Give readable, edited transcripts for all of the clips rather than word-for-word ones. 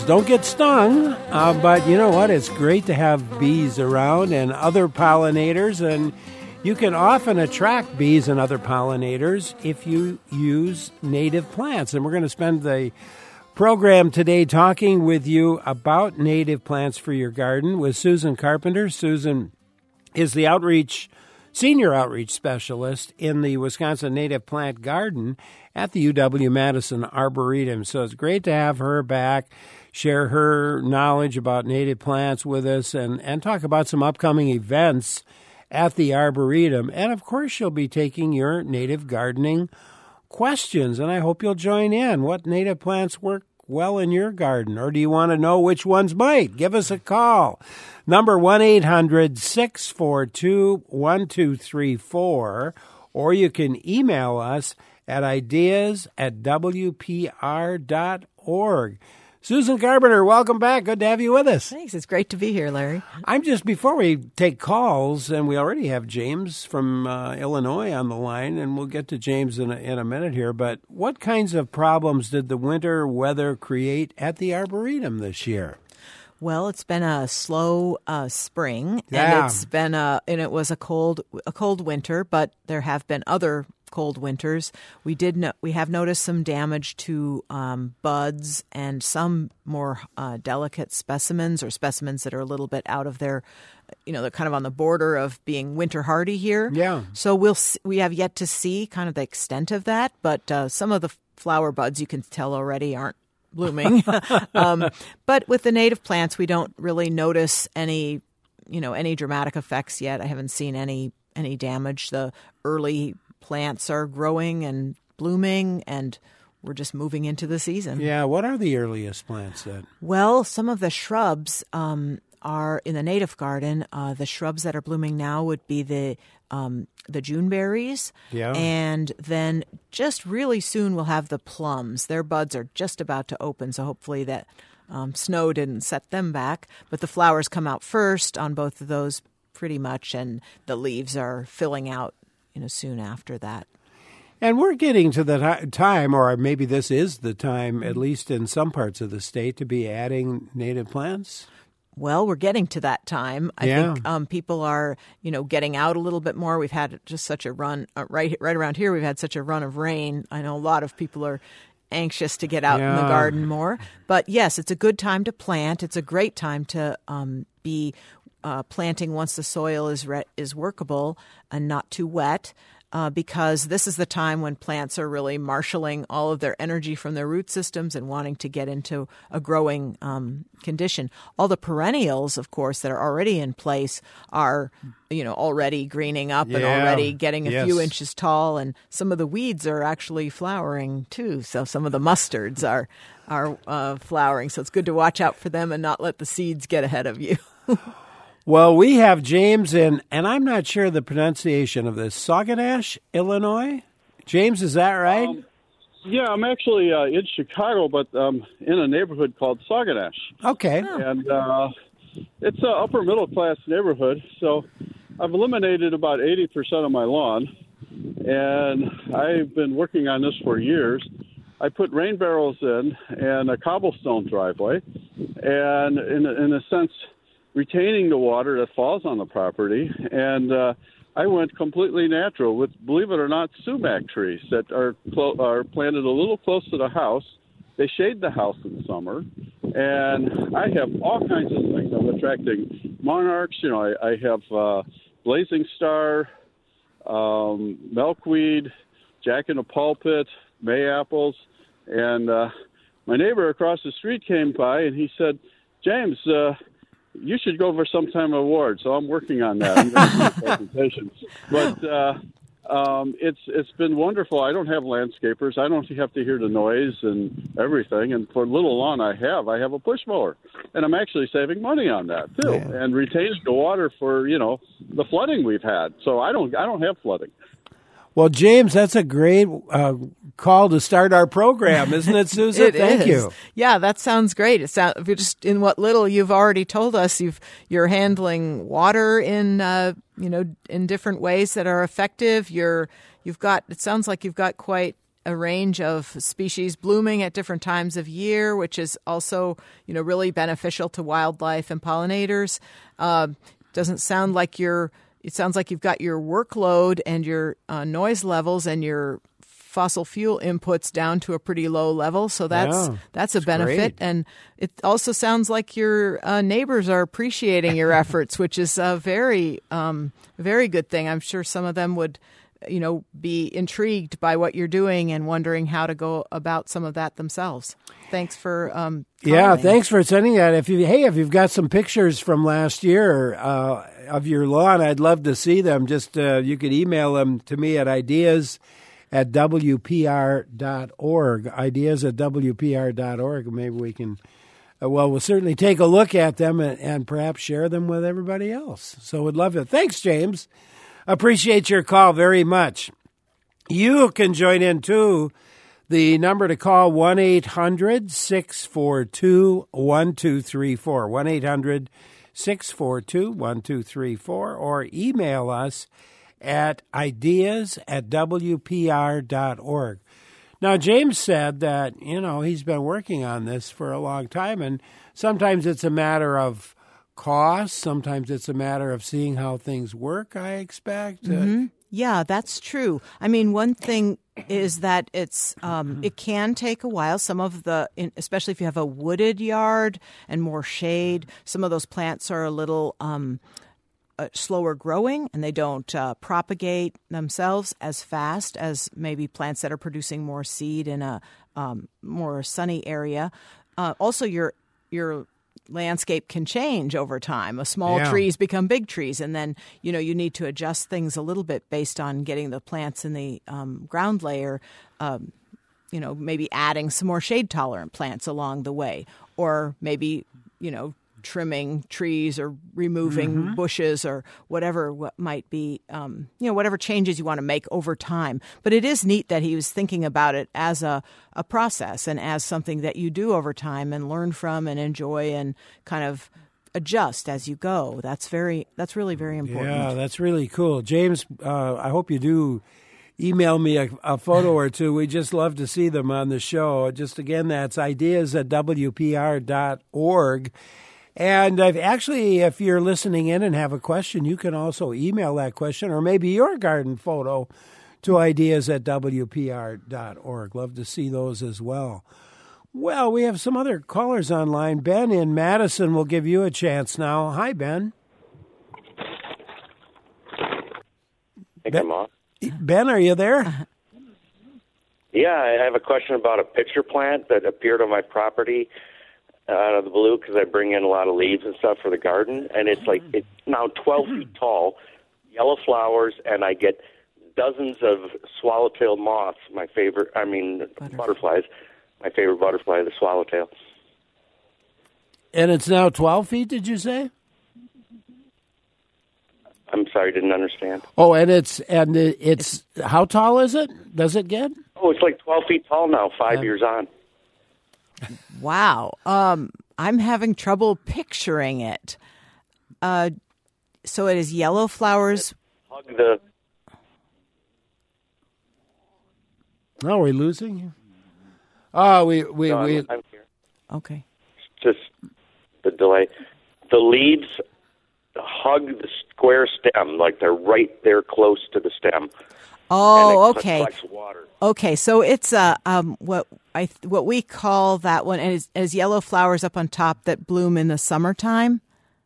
Don't get stung, but you know what? It's great to have bees around and other pollinators, and you can often attract bees and other pollinators if you use native plants. And we're going to spend the program today talking with you about native plants for your garden with Susan Carpenter. Susan is the senior outreach specialist in the Wisconsin Native Plant Garden at the UW-Madison Arboretum. So it's great to have her back, share her knowledge about native plants with us, and talk about some upcoming events at the Arboretum. And, of course, she'll be taking your native gardening questions, and I hope you'll join in. What native plants work well in your garden, or do you want to know which ones might? Give us a call. Number 1-800-642-1234, or you can email us at ideas@wpr.org. Susan Carpenter, welcome back. Good to have you with us. Thanks. It's great to be here, Larry. Before we take calls, and we already have James from Illinois on the line, and we'll get to James in a minute here, but what kinds of problems did the winter weather create at the Arboretum this year? Well, it's been a slow spring, Yeah. and it was a cold winter, but there have been other cold winters. We have noticed some damage to buds and some more delicate specimens, or specimens that are a little bit out of their, they're kind of on the border of being winter hardy here. Yeah. So we have yet to see kind of the extent of that, but some of the flower buds you can tell already aren't blooming. But with the native plants, we don't really notice any dramatic effects yet. I haven't seen any damage. The early plants are growing and blooming, and we're just moving into the season. Yeah, what are the earliest plants then? Well, some of the shrubs are in the native garden. The shrubs that are blooming now would be the Juneberries. Yeah. And then just really soon we'll have the plums. Their buds are just about to open, so hopefully that snow didn't set them back. But the flowers come out first on both of those pretty much, and the leaves are filling out soon after that. And we're getting to the time, or maybe this is the time, at least in some parts of the state, to be adding native plants. Well, we're getting to that time. I think people are, getting out a little bit more. We've had just such a run right around here. We've had such a run of rain. I know a lot of people are anxious to get out in the garden more. But yes, it's a good time to plant. It's a great time to be planting once the soil is workable and not too wet, because this is the time when plants are really marshaling all of their energy from their root systems and wanting to get into a growing condition. All the perennials, of course, that are already in place are, already greening up and already getting a few inches tall, and some of the weeds are actually flowering too. So some of the mustards are flowering. So it's good to watch out for them and not let the seeds get ahead of you. Well, we have James in, and I'm not sure the pronunciation of this, Sauganash, Illinois? James, is that right? Yeah, I'm actually in Chicago, but in a neighborhood called Sauganash. Okay. And it's an upper middle class neighborhood, so I've eliminated about 80% of my lawn, and I've been working on this for years. I put rain barrels in and a cobblestone driveway, and in a sense, retaining the water that falls on the property, and I went completely natural with, believe it or not, sumac trees that are planted a little close to the house. They shade the house in summer, and I have all kinds of things. I'm attracting monarchs. I have blazing star, milkweed, jack in the pulpit, May-apples, and my neighbor across the street came by, and he said, "James, you should go for some time award." So I'm working on that. I'm going to do presentations. But it's been wonderful. I don't have landscapers. I don't have to hear the noise and everything. And for little lawn I have a push mower. And I'm actually saving money on that too, and retaining the water for the flooding we've had. So I don't have flooding. Well, James, that's a great call to start our program, isn't it, Susan? Thank you. Yeah, that sounds great. It sounds just in what little you've already told us. You're handling water in in different ways that are effective. It sounds like you've got quite a range of species blooming at different times of year, which is also, really beneficial to wildlife and pollinators. Doesn't sound like it sounds like you've got your workload and your noise levels and your fossil fuel inputs down to a pretty low level. So that's a benefit. Great. And it also sounds like your neighbors are appreciating your efforts, which is a very, very good thing. I'm sure some of them would, be intrigued by what you're doing and wondering how to go about some of that themselves. Thanks for thanks for sending that. If you've got some pictures from last year of your lawn, I'd love to see them. Just you could email them to me at ideas@wpr.org. Ideas@wpr.org. Maybe we can. We'll certainly take a look at them and perhaps share them with everybody else. So we'd love it. Thanks, James. Appreciate your call very much. You can join in, too. The number to call, 1-800-642-1234, 1-800-642-1234, or email us at ideas@wpr.org. Now, James said that, he's been working on this for a long time, and sometimes it's a matter of cost, sometimes it's a matter of seeing how things work, I expect. Mm-hmm. Yeah, that's true. I mean, one thing is that it can take a while. Some of especially if you have a wooded yard and more shade, some of those plants are a little slower growing, and they don't propagate themselves as fast as maybe plants that are producing more seed in a more sunny area. Also, your landscape can change over time. Small trees become big trees, and then you need to adjust things a little bit based on getting the plants in the ground layer. Maybe adding some more shade tolerant plants along the way, or maybe trimming trees or removing bushes or whatever might be, whatever changes you want to make over time. But it is neat that he was thinking about it as a process and as something that you do over time and learn from and enjoy and kind of adjust as you go. That's really very important. Yeah, that's really cool. James, I hope you do email me a photo or two. We just love to see them on the show. Just again, that's ideas@wpr.org. And if you're listening in and have a question, you can also email that question or maybe your garden photo to ideas@wpr.org. Love to see those as well. Well, we have some other callers online. Ben in Madison will give you a chance now. Hi, Ben. Ben, are you there? Yeah, I have a question about a pitcher plant that appeared on my property out of the blue because I bring in a lot of leaves and stuff for the garden, and it's now 12 feet tall, yellow flowers, and I get dozens of swallowtail moths, butterflies. My favorite butterfly, the swallowtail. And it's now 12 feet, did you say? I'm sorry, didn't understand. Oh, and it's how tall is it? Does it get? Oh, it's like 12 feet tall now, 5 years on. Wow. I'm having trouble picturing it. So it is yellow flowers. Oh, are we losing you? Oh, I'm here. Okay. Just the delay. The leaves hug the square stem, like they're right there close to the stem. Oh, okay. Water. Okay, so it's what we call that one is yellow flowers up on top that bloom in the summertime.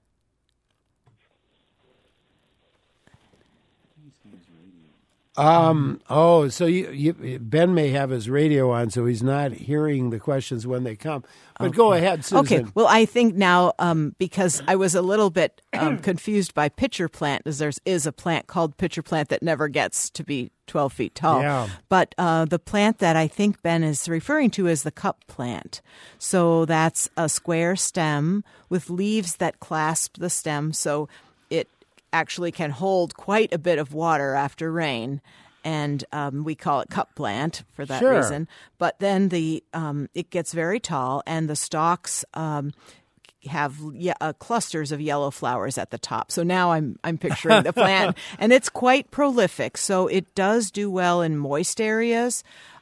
So Ben may have his radio on, so he's not hearing the questions when they come. But okay. Go ahead, Susan. Okay. Well, I think now because I was a little bit confused by pitcher plant, as there is a plant called pitcher plant that never gets to be 12 feet tall. Yeah. But the plant that I think Ben is referring to is the cup plant. So that's a square stem with leaves that clasp the stem, so it actually can hold quite a bit of water after rain, and we call it cup plant for that reason. But then it gets very tall, and the stalks have clusters of yellow flowers at the top. So now I'm picturing the plant, and it's quite prolific. So it does do well in moist areas.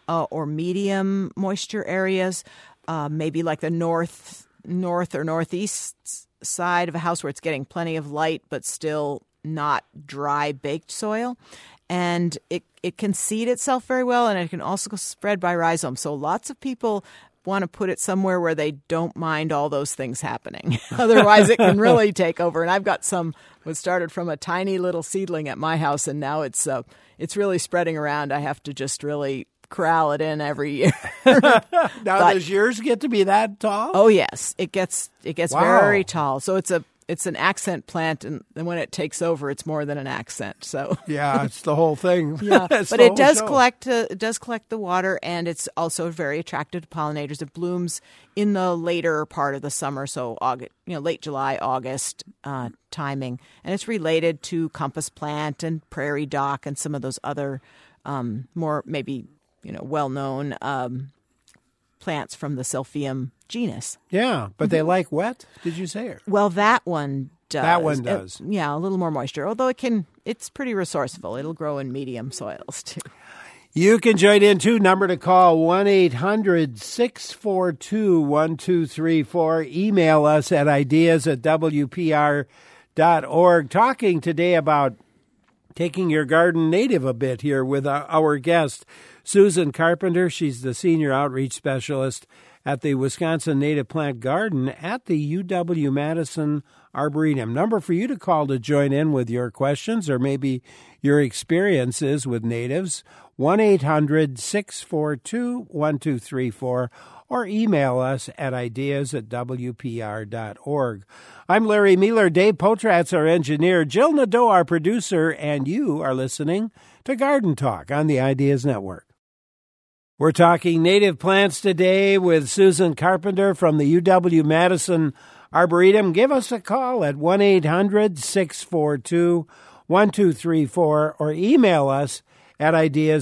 or medium moisture areas, maybe like the north or northeast side of a house where it's getting plenty of light but still not dry baked soil. And it can seed itself very well, and it can also spread by rhizome. So lots of people want to put it somewhere where they don't mind all those things happening. Otherwise, it can really take over. And I've got some was started from a tiny little seedling at my house, and now it's really spreading around. I have to just really corral it in every year. Does yours get to be that tall? Oh yes, it gets Wow. very tall. So it's an accent plant, and when it takes over, it's more than an accent. So Yeah, it's the whole thing. yeah, It's but the it whole does show. collect the water, and it's also very attractive to pollinators. It blooms in the later part of the summer, so August, late July, August timing, and it's related to compass plant and prairie dock and some of those other more maybe well-known plants from the Silphium genus. Yeah, but they like wet, did you say? Well, that one does. That one does. Yeah, a little more moisture, although it's pretty resourceful. It'll grow in medium soils, too. You can join in, too. Number to call, 1-800-642-1234. Email us at ideas@wpr.org. Talking today about taking your garden native a bit here with our guest, Susan Carpenter. She's the Senior Outreach Specialist at the Wisconsin Native Plant Garden at the UW-Madison Arboretum. Number for you to call to join in with your questions or maybe your experiences with natives, 1-800-642-1234, or email us at ideas@wpr.org. I'm Larry Mueller. Dave Potratz, our engineer. Jill Nadeau, our producer. And you are listening to Garden Talk on the Ideas Network. We're talking native plants today with Susan Carpenter from the UW-Madison Arboretum. Give us a call at 1-800-642-1234 or email us at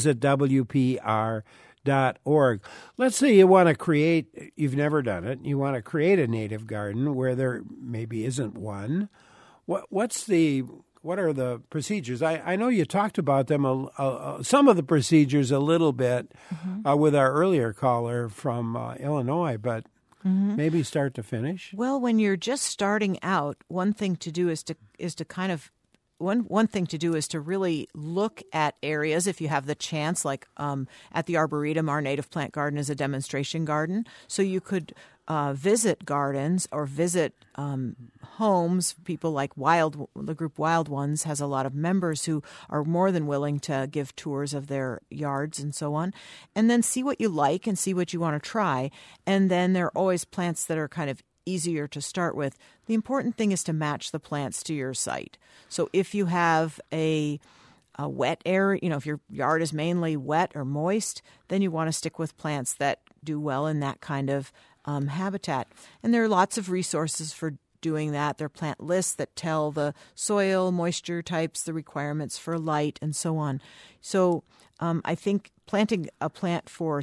ideas@wpr.org. Let's say you want to create, you've never done it, you want to create a native garden where there maybe isn't one. What are the procedures? I know you talked about them, some of the procedures a little bit with our earlier caller from Illinois, but maybe start to finish. Well, when you're just starting out, one thing to do is to kind of one thing to do is to really look at areas if you have the chance, like at the Arboretum, our native plant garden is a demonstration garden. So you could visit gardens or visit homes. People like the group Wild Ones has a lot of members who are more than willing to give tours of their yards and so on. And then see what you like and see what you want to try. And then there are always plants that are kind of easier to start with. The important thing is to match the plants to your site. So if you have a wet area, if your yard is mainly wet or moist, then you want to stick with plants that do well in that kind of habitat. And there are lots of resources for doing that. There are plant lists that tell the soil, moisture types, the requirements for light, and so on. So I think planting a plant for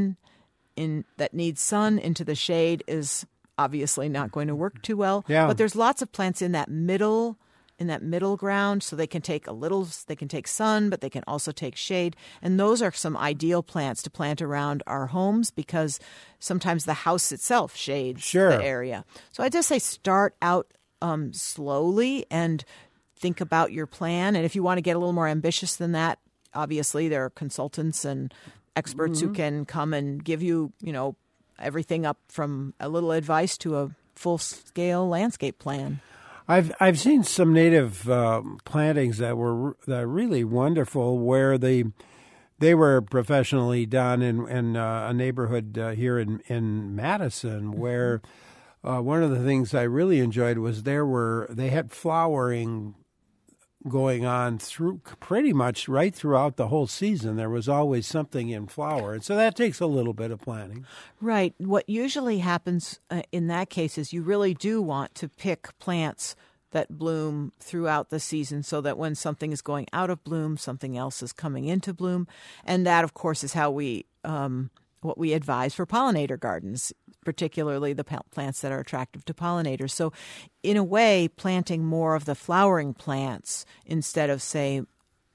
that needs sun into the shade is obviously not going to work too well. Yeah. But there's lots of plants in that middle ground, so they can take sun, but they can also take shade. And those are some ideal plants to plant around our homes because sometimes the house itself shades the area. So I just say start out slowly and think about your plan. And if you want to get a little more ambitious than that, obviously there are consultants and experts who can come and give you, everything up from a little advice to a full-scale landscape plan. I've seen some native plantings that were really wonderful, where they were professionally done in a neighborhood here in Madison, where one of the things I really enjoyed was they had flowering going on through pretty much right throughout the whole season. There was always something in flower, and so that takes a little bit of planning. Right. What usually happens in that case is you really do want to pick plants that bloom throughout the season so that when something is going out of bloom, something else is coming into bloom. And that, of course, is how what we advise for pollinator gardens, particularly the plants that are attractive to pollinators. So in a way, planting more of the flowering plants instead of, say,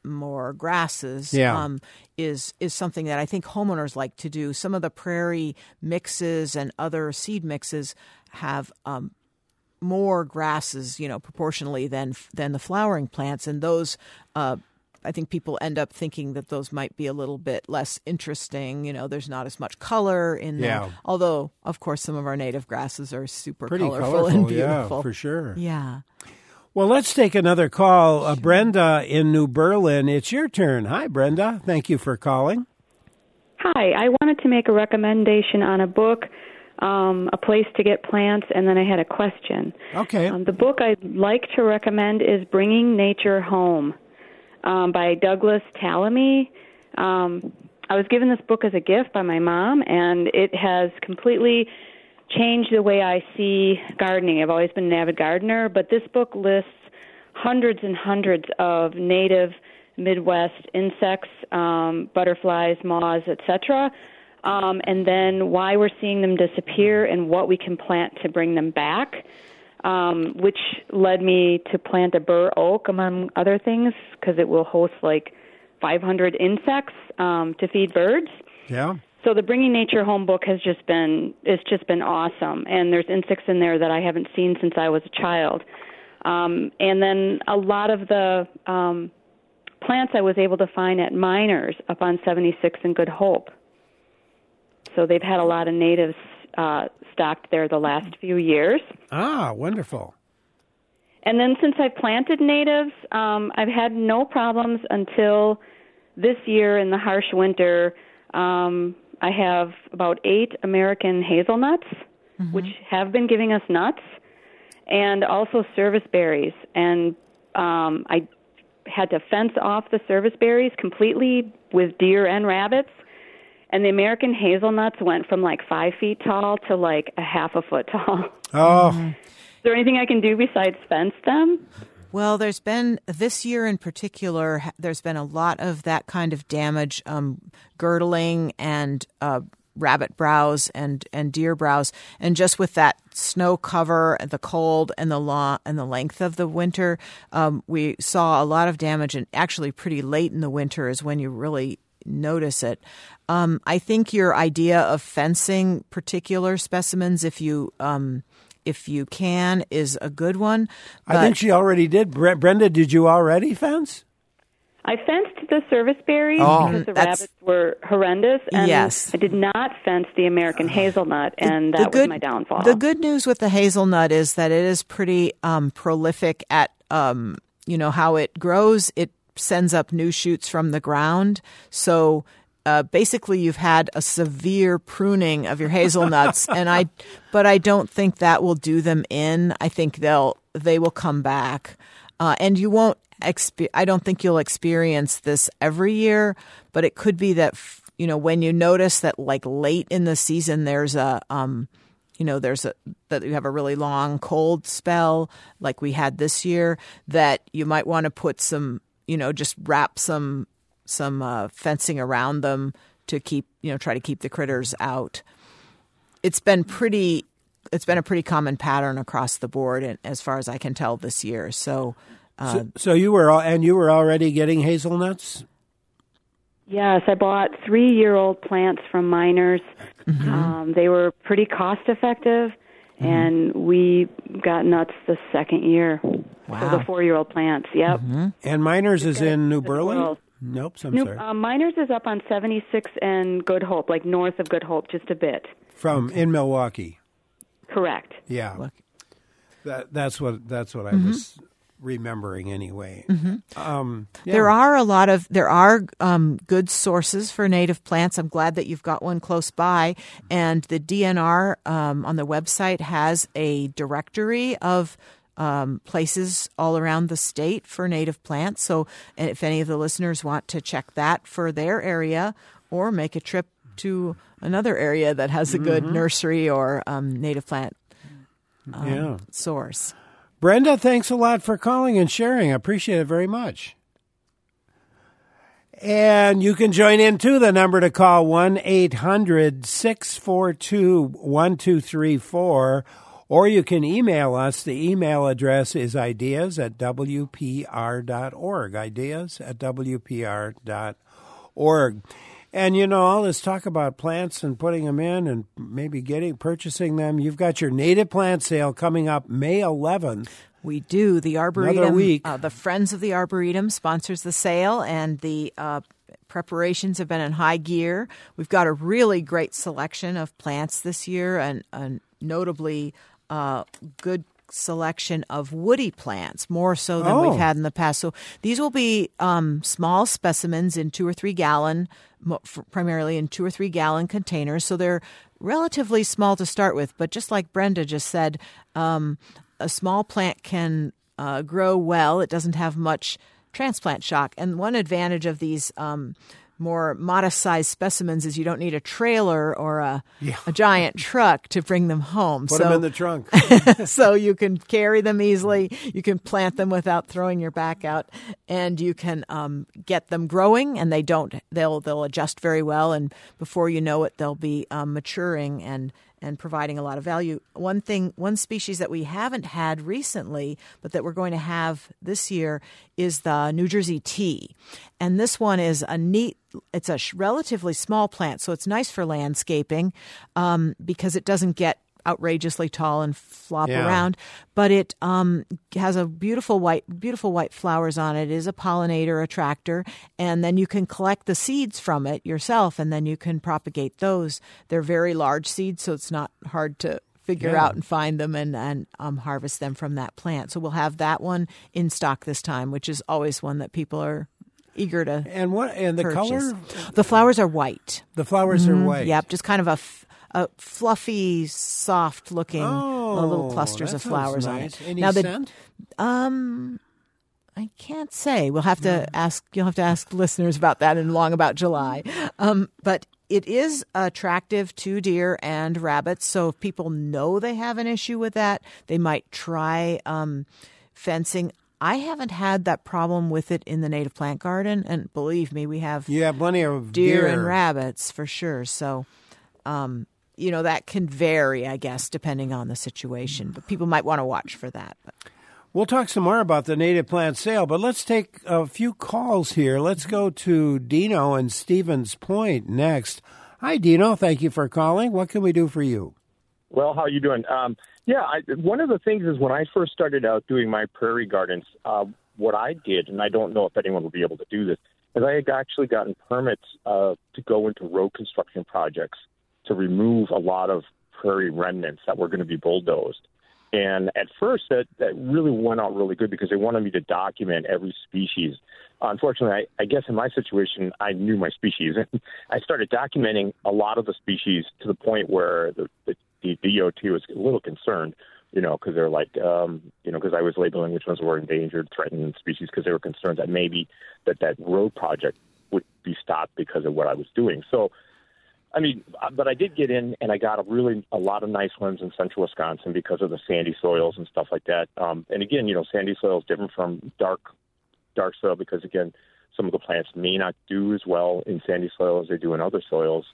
more grasses, is something that I think homeowners like to do. Some of the prairie mixes and other seed mixes have more grasses, proportionally than the flowering plants, and those. I think people end up thinking that those might be a little bit less interesting. There's not as much color in them. Although, of course, some of our native grasses are super colorful and beautiful. Yeah, for sure. Yeah. Well, let's take another call. Brenda in New Berlin, it's your turn. Hi, Brenda. Thank you for calling. Hi. I wanted to make a recommendation on a book, a place to get plants, and then I had a question. Okay. The book I'd like to recommend is Bringing Nature Home. By Douglas Tallamy. I was given this book as a gift by my mom, and it has completely changed the way I see gardening. I've always been an avid gardener, but this book lists hundreds and hundreds of native Midwest insects, butterflies, moths, etc., and then why we're seeing them disappear and what we can plant to bring them back. Which led me to plant a bur oak, among other things, because it will host like 500 insects to feed birds. Yeah. So the Bringing Nature Home book it's just been awesome, and there's insects in there that I haven't seen since I was a child. And then a lot of the plants I was able to find at Miners up on 76 and Good Hope. So they've had a lot of natives stocked there the last few years. Ah, wonderful. And then since I've planted natives, I've had no problems until this year in the harsh winter. I have about 8 American hazelnuts, which have been giving us nuts, and also service berries. And I had to fence off the service berries completely with deer and rabbits. And the American hazelnuts went from like 5 feet tall to like a half a foot tall. Oh. Is there anything I can do besides fence them? Well, there's been, this year in particular, there's been a lot of that kind of damage, girdling and rabbit browse and deer browse. And just with that snow cover, the cold, and the length of the winter, we saw a lot of damage, and actually pretty late in the winter is when you really notice it. I think your idea of fencing particular specimens, if you can, is a good one. I think she already did. Brenda, did you already fence? I fenced the service berries because the rabbits were horrendous, and yes. I did not fence the American hazelnut, and that was my downfall. The good news with the hazelnut is that it is pretty prolific at how it grows. It sends up new shoots from the ground. So basically you've had a severe pruning of your hazelnuts, but I don't think that will do them in. I think they will come back. And you won't I don't think you'll experience this every year, but it could be that when you notice that like late in the season there's that you have a really long cold spell like we had this year, that you might want to put some just wrap some fencing around them to try to keep the critters out. It's been a pretty common pattern across the board, and as far as I can tell this year. So you were already getting hazelnuts? Yes, I bought 3-year-old plants from Miners. Mm-hmm. They were pretty cost effective, and we got nuts the second year. Wow. So the 4-year-old plants, yep. Mm-hmm. And Miners is in New Berlin? Nope, I'm sorry. Miners is up on 76 and Good Hope, like north of Good Hope, just a bit. In Milwaukee. Correct. Yeah. That's what I was remembering anyway. Mm-hmm. There are good sources for native plants. I'm glad that you've got one close by, and the DNR on the website has a directory of places all around the state for native plants. So if any of the listeners want to check that for their area, or make a trip to another area that has a good nursery or native plant source. Brenda, thanks a lot for calling and sharing. I appreciate it very much. And you can join in, too. The number to call, 1-800-642-1234. Or you can email us. The email address is ideas@wpr.org, ideas@wpr.org. And, you know, all this talk about plants and putting them in and maybe purchasing them. You've got your native plant sale coming up May 11th. We do. The Arboretum, another week. The Friends of the Arboretum sponsors the sale, and the preparations have been in high gear. We've got a really great selection of plants this year, and notably good selection of woody plants, more so than we've had in the past. So these will be small specimens in 2 or 3 gallon, primarily in 2 or 3 gallon containers. So they're relatively small to start with, but just like Brenda just said, a small plant can grow well. It doesn't have much transplant shock. And one advantage of these more modest-sized specimens is you don't need a trailer or a giant truck to bring them home. Put them in the trunk. So you can carry them easily. You can plant them without throwing your back out, and you can get them growing. And they'll adjust very well, and before you know it, they'll be maturing and providing a lot of value. One species that we haven't had recently, but that we're going to have this year, is the New Jersey tea. And this one is it's a relatively small plant, so it's nice for landscaping because it doesn't get outrageously tall and flop around, but it has a beautiful white flowers on it. It is a pollinator attractor, and then you can collect the seeds from it yourself, and then you can propagate those. They're very large seeds, so it's not hard to figure out and find them and harvest them from that plant. So we'll have that one in stock this time, which is always one that people are eager to the purchase. color? The flowers are white. The flowers are white. Yep, just kind of a fluffy, soft-looking little clusters of flowers on it. Any scent? I can't say. We'll have to ask. You'll have to ask listeners about that in long about July. But it is attractive to deer and rabbits. So if people know they have an issue with that, they might try fencing. I haven't had that problem with it in the native plant garden, and believe me, we have plenty of deer and rabbits for sure. So. That can vary, I guess, depending on the situation. But people might want to watch for that. We'll talk some more about the native plant sale, but let's take a few calls here. Let's go to Dino in Stevens Point next. Hi, Dino. Thank you for calling. What can we do for you? Well, how are you doing? One of the things is when I first started out doing my prairie gardens, what I did, and I don't know if anyone will be able to do this, is I had actually gotten permits to go into road construction projects to remove a lot of prairie remnants that were going to be bulldozed. And at first, that really went out really good because they wanted me to document every species. Unfortunately, I guess in my situation, I knew my species. And I started documenting a lot of the species to the point where the DOT was a little concerned, because they're like, because I was labeling which ones were endangered, threatened species, because they were concerned that maybe that road project would be stopped because of what I was doing. So, but I did get in, and I got a lot of nice ones in central Wisconsin because of the sandy soils and stuff like that. And again, sandy soil is different from dark soil because, again, some of the plants may not do as well in sandy soil as they do in other soils.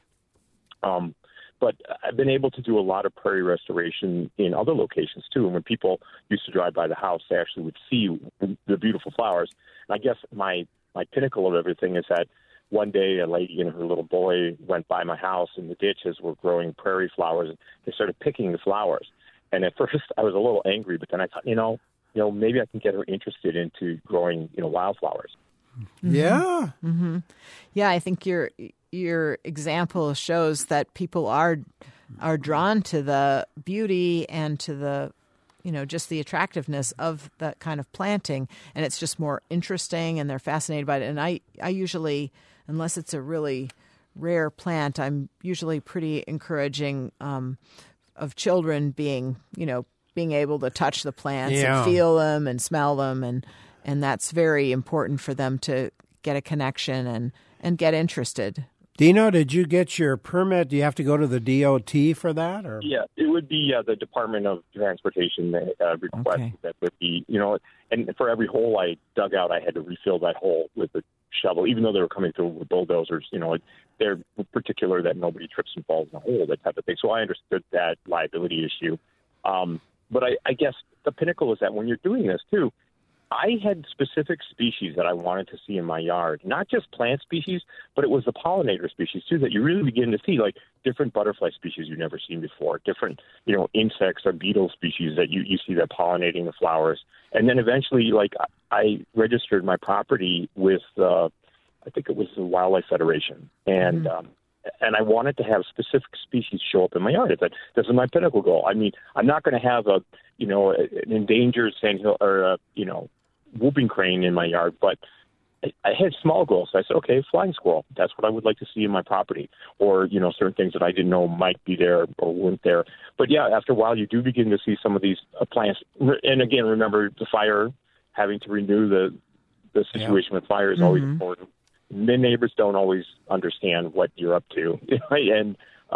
But I've been able to do a lot of prairie restoration in other locations, too. And when people used to drive by the house, they actually would see the beautiful flowers. And I guess my pinnacle of everything is that one day, a lady and her little boy went by my house, and the ditches were growing prairie flowers. They started picking the flowers. And at first, I was a little angry, but then I thought, maybe I can get her interested into growing, wildflowers. Yeah. Mm-hmm. Yeah, I think your example shows that people are drawn to the beauty and to the, just the attractiveness of that kind of planting. And it's just more interesting, and they're fascinated by it. And I usually, unless it's a really rare plant, I'm usually pretty encouraging of children being able to touch the plants and feel them and smell them. And that's very important for them to get a connection and get interested. Dino, did you get your permit? Do you have to go to the DOT for that? Or? Yeah, it would be the Department of Transportation request. Okay. That would be, and for every hole I dug out, I had to refill that hole with a shovel, even though they were coming through with bulldozers. They're particular that nobody trips and falls in a hole, that type of thing. So I understood that liability issue. But I guess the pinnacle is that when you're doing this, too, I had specific species that I wanted to see in my yard, not just plant species, but it was the pollinator species, too, that you really begin to see, like different butterfly species you've never seen before, different, insects or beetle species that you see that pollinating the flowers. And then eventually, like, I registered my property with, I think it was the Wildlife Federation, and and I wanted to have specific species show up in my yard. I said, this is my pinnacle goal. I mean, I'm not going to have an endangered sandhill or whooping crane in my yard, but I had small goals. So I said, okay, flying squirrel, that's what I would like to see in my property, or, certain things that I didn't know might be there or weren't there. But yeah, after a while, you do begin to see some of these plants. And again, remember the fire, having to renew the situation with fire is always important. The neighbors don't always understand what you're up to. And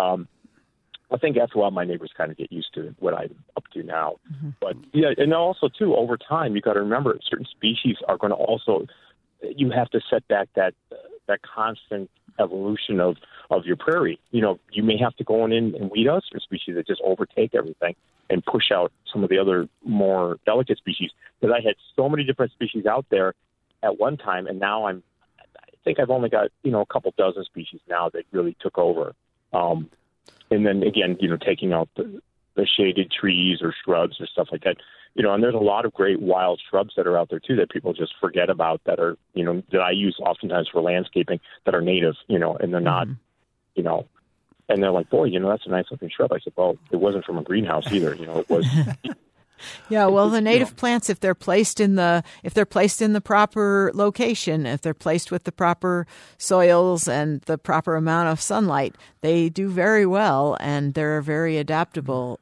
I think after a while, my neighbors kind of get used to what I'm up to now. But yeah, and also too, over time, you got to remember certain species are going to also, you have to set back that constant evolution of your prairie. You may have to go in and weed out certain species that just overtake everything and push out some of the other more delicate species. Because I had so many different species out there at one time, and now I think I've only got, a couple dozen species now that really took over. And then again, taking out the shaded trees or shrubs or stuff like that. And there's a lot of great wild shrubs that are out there too that people just forget about that are, that I use oftentimes for landscaping that are native, and they're not, and they're like, boy, that's a nice looking shrub. I said, well, it wasn't from a greenhouse either. It was. Yeah, well, the native plants, if they're placed in the proper location, if they're placed with the proper soils and the proper amount of sunlight, they do very well, and they're very adaptable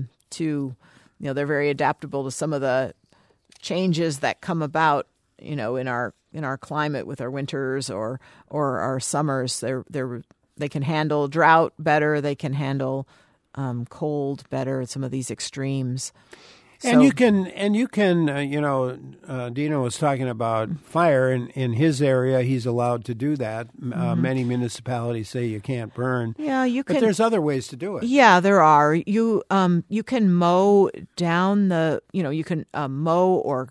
they're very adaptable to some of the changes that come about, in our climate with our winters or our summers. They can handle drought better. They can handle cold better. Some of these extremes. And you can, Dino was talking about fire in his area. He's allowed to do that. Many municipalities say you can't burn. Yeah, you can. But there's other ways to do it. Yeah, there are. You can mow down you can mow or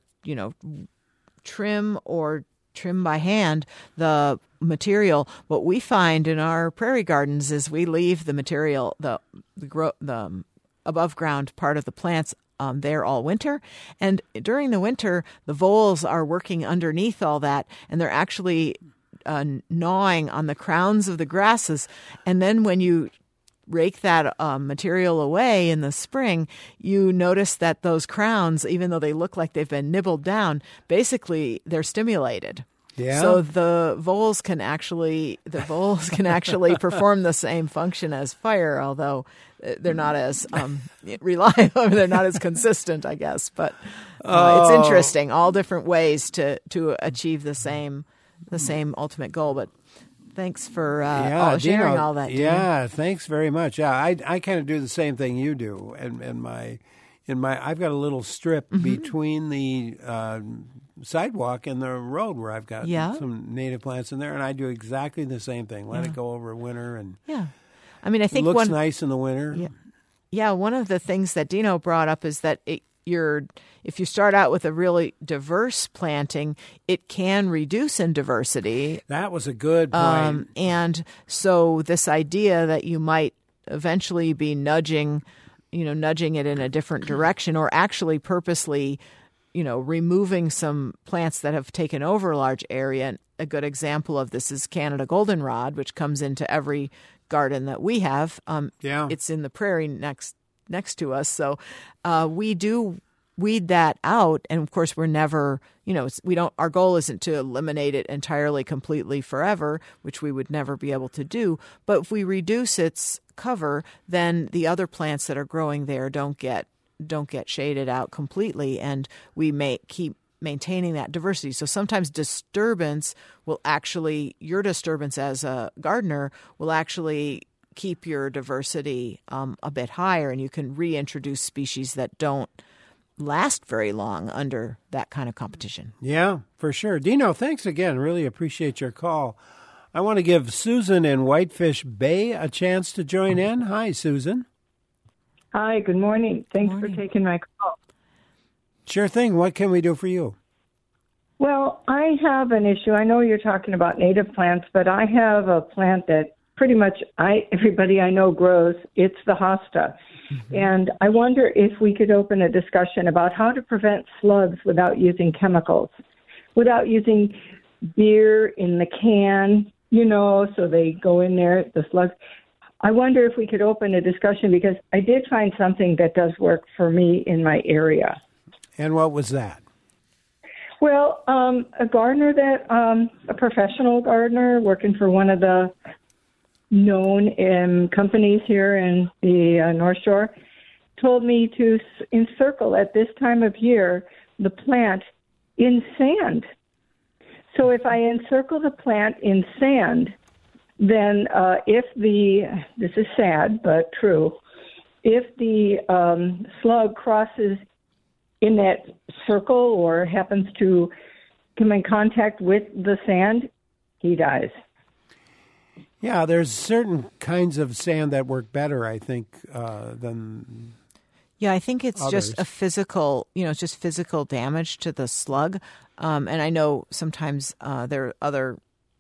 trim by hand the material. What we find in our prairie gardens is we leave the material, the above ground part of the plants there all winter. And during the winter, the voles are working underneath all that, and they're actually gnawing on the crowns of the grasses. And then when you rake that material away in the spring, you notice that those crowns, even though they look like they've been nibbled down, basically they're stimulated. Yeah. So the voles can actually perform the same function as fire, although they're not as reliable. They're not as consistent, I guess. But it's interesting, all different ways to achieve the same ultimate goal. But thanks for sharing all that. Yeah, thanks very much. Yeah, I kind of do the same thing you do, and I've got a little strip between the sidewalk and the road where I've got some native plants in there, and I do exactly the same thing. Let it go over winter, and I mean, I think it looks nice in the winter. Yeah, one of the things that Dino brought up is that if you start out with a really diverse planting, it can reduce in diversity. That was a good point. And so this idea that you might eventually be nudging it in a different direction, or actually purposely, removing some plants that have taken over a large area. And a good example of this is Canada goldenrod, which comes into every garden that we have. It's in the prairie next to us. So we do weed that out. And of course, we're never, our goal isn't to eliminate it entirely, completely forever, which we would never be able to do. But if we reduce its cover, then the other plants that are growing there don't get shaded out completely, and we may keep maintaining that diversity. So sometimes your disturbance as a gardener will actually keep your diversity a bit higher, and you can reintroduce species that don't last very long under that kind of competition. Yeah, for sure. Dino, thanks again. Really appreciate your call. I want to give Susan in Whitefish Bay a chance to join in. Hi, Susan. Hi, good morning. Thanks for taking my call. Sure thing. What can we do for you? Well, I have an issue. I know you're talking about native plants, but I have a plant that pretty much everybody I know grows. It's the hosta. Mm-hmm. And I wonder if we could open a discussion about how to prevent slugs without using chemicals, without using beer in the can, so they go in there, the slugs. I wonder if we could open a discussion because I did find something that does work for me in my area. And what was that? Well, a gardener a professional gardener working for one of the known companies here in the North Shore told me to encircle at this time of year the plant in sand. So if I encircle the plant in sand, then this is sad but true, if the slug crosses in that circle or happens to come in contact with the sand, he dies. Yeah, there's certain kinds of sand that work better, I think, than Yeah, I think it's others. Just a physical, it's just physical damage to the slug. And I know sometimes there are other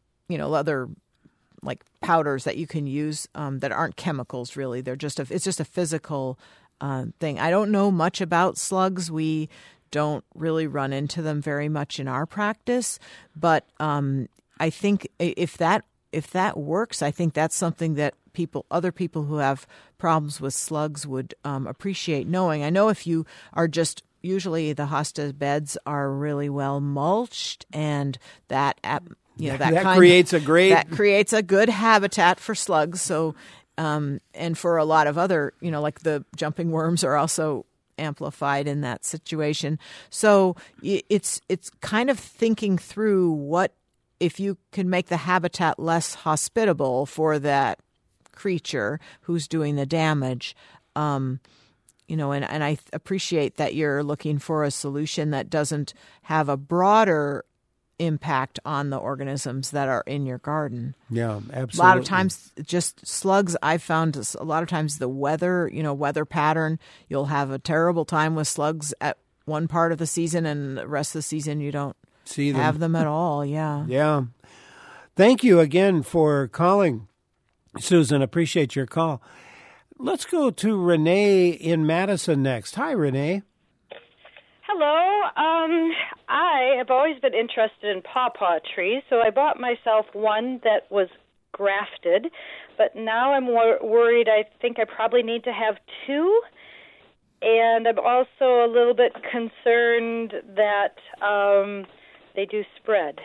like powders that you can use that aren't chemicals really. It's just a physical thing. I don't know much about slugs. We don't really run into them very much in our practice, but I think if that works, I think that's something that other people who have problems with slugs would appreciate knowing. I know if you are usually the hosta beds are really well mulched, and that creates a good habitat for slugs. So. And for a lot of other, like the jumping worms are also amplified in that situation. So it's kind of thinking through what if you can make the habitat less hospitable for that creature who's doing the damage. And I appreciate that you're looking for a solution that doesn't have a broader impact on the organisms that are in your garden. Yeah, absolutely. A lot of times, just slugs, I've found a lot of times the weather pattern, you'll have a terrible time with slugs at one part of the season, and the rest of the season you don't have them at all. Yeah. Yeah. Thank you again for calling, Susan. Appreciate your call. Let's go to Renee in Madison next. Hi, Renee. Hello. I have always been interested in pawpaw trees, so I bought myself one that was grafted, but now I'm worried. I think I probably need to have two, and I'm also a little bit concerned that they do spread.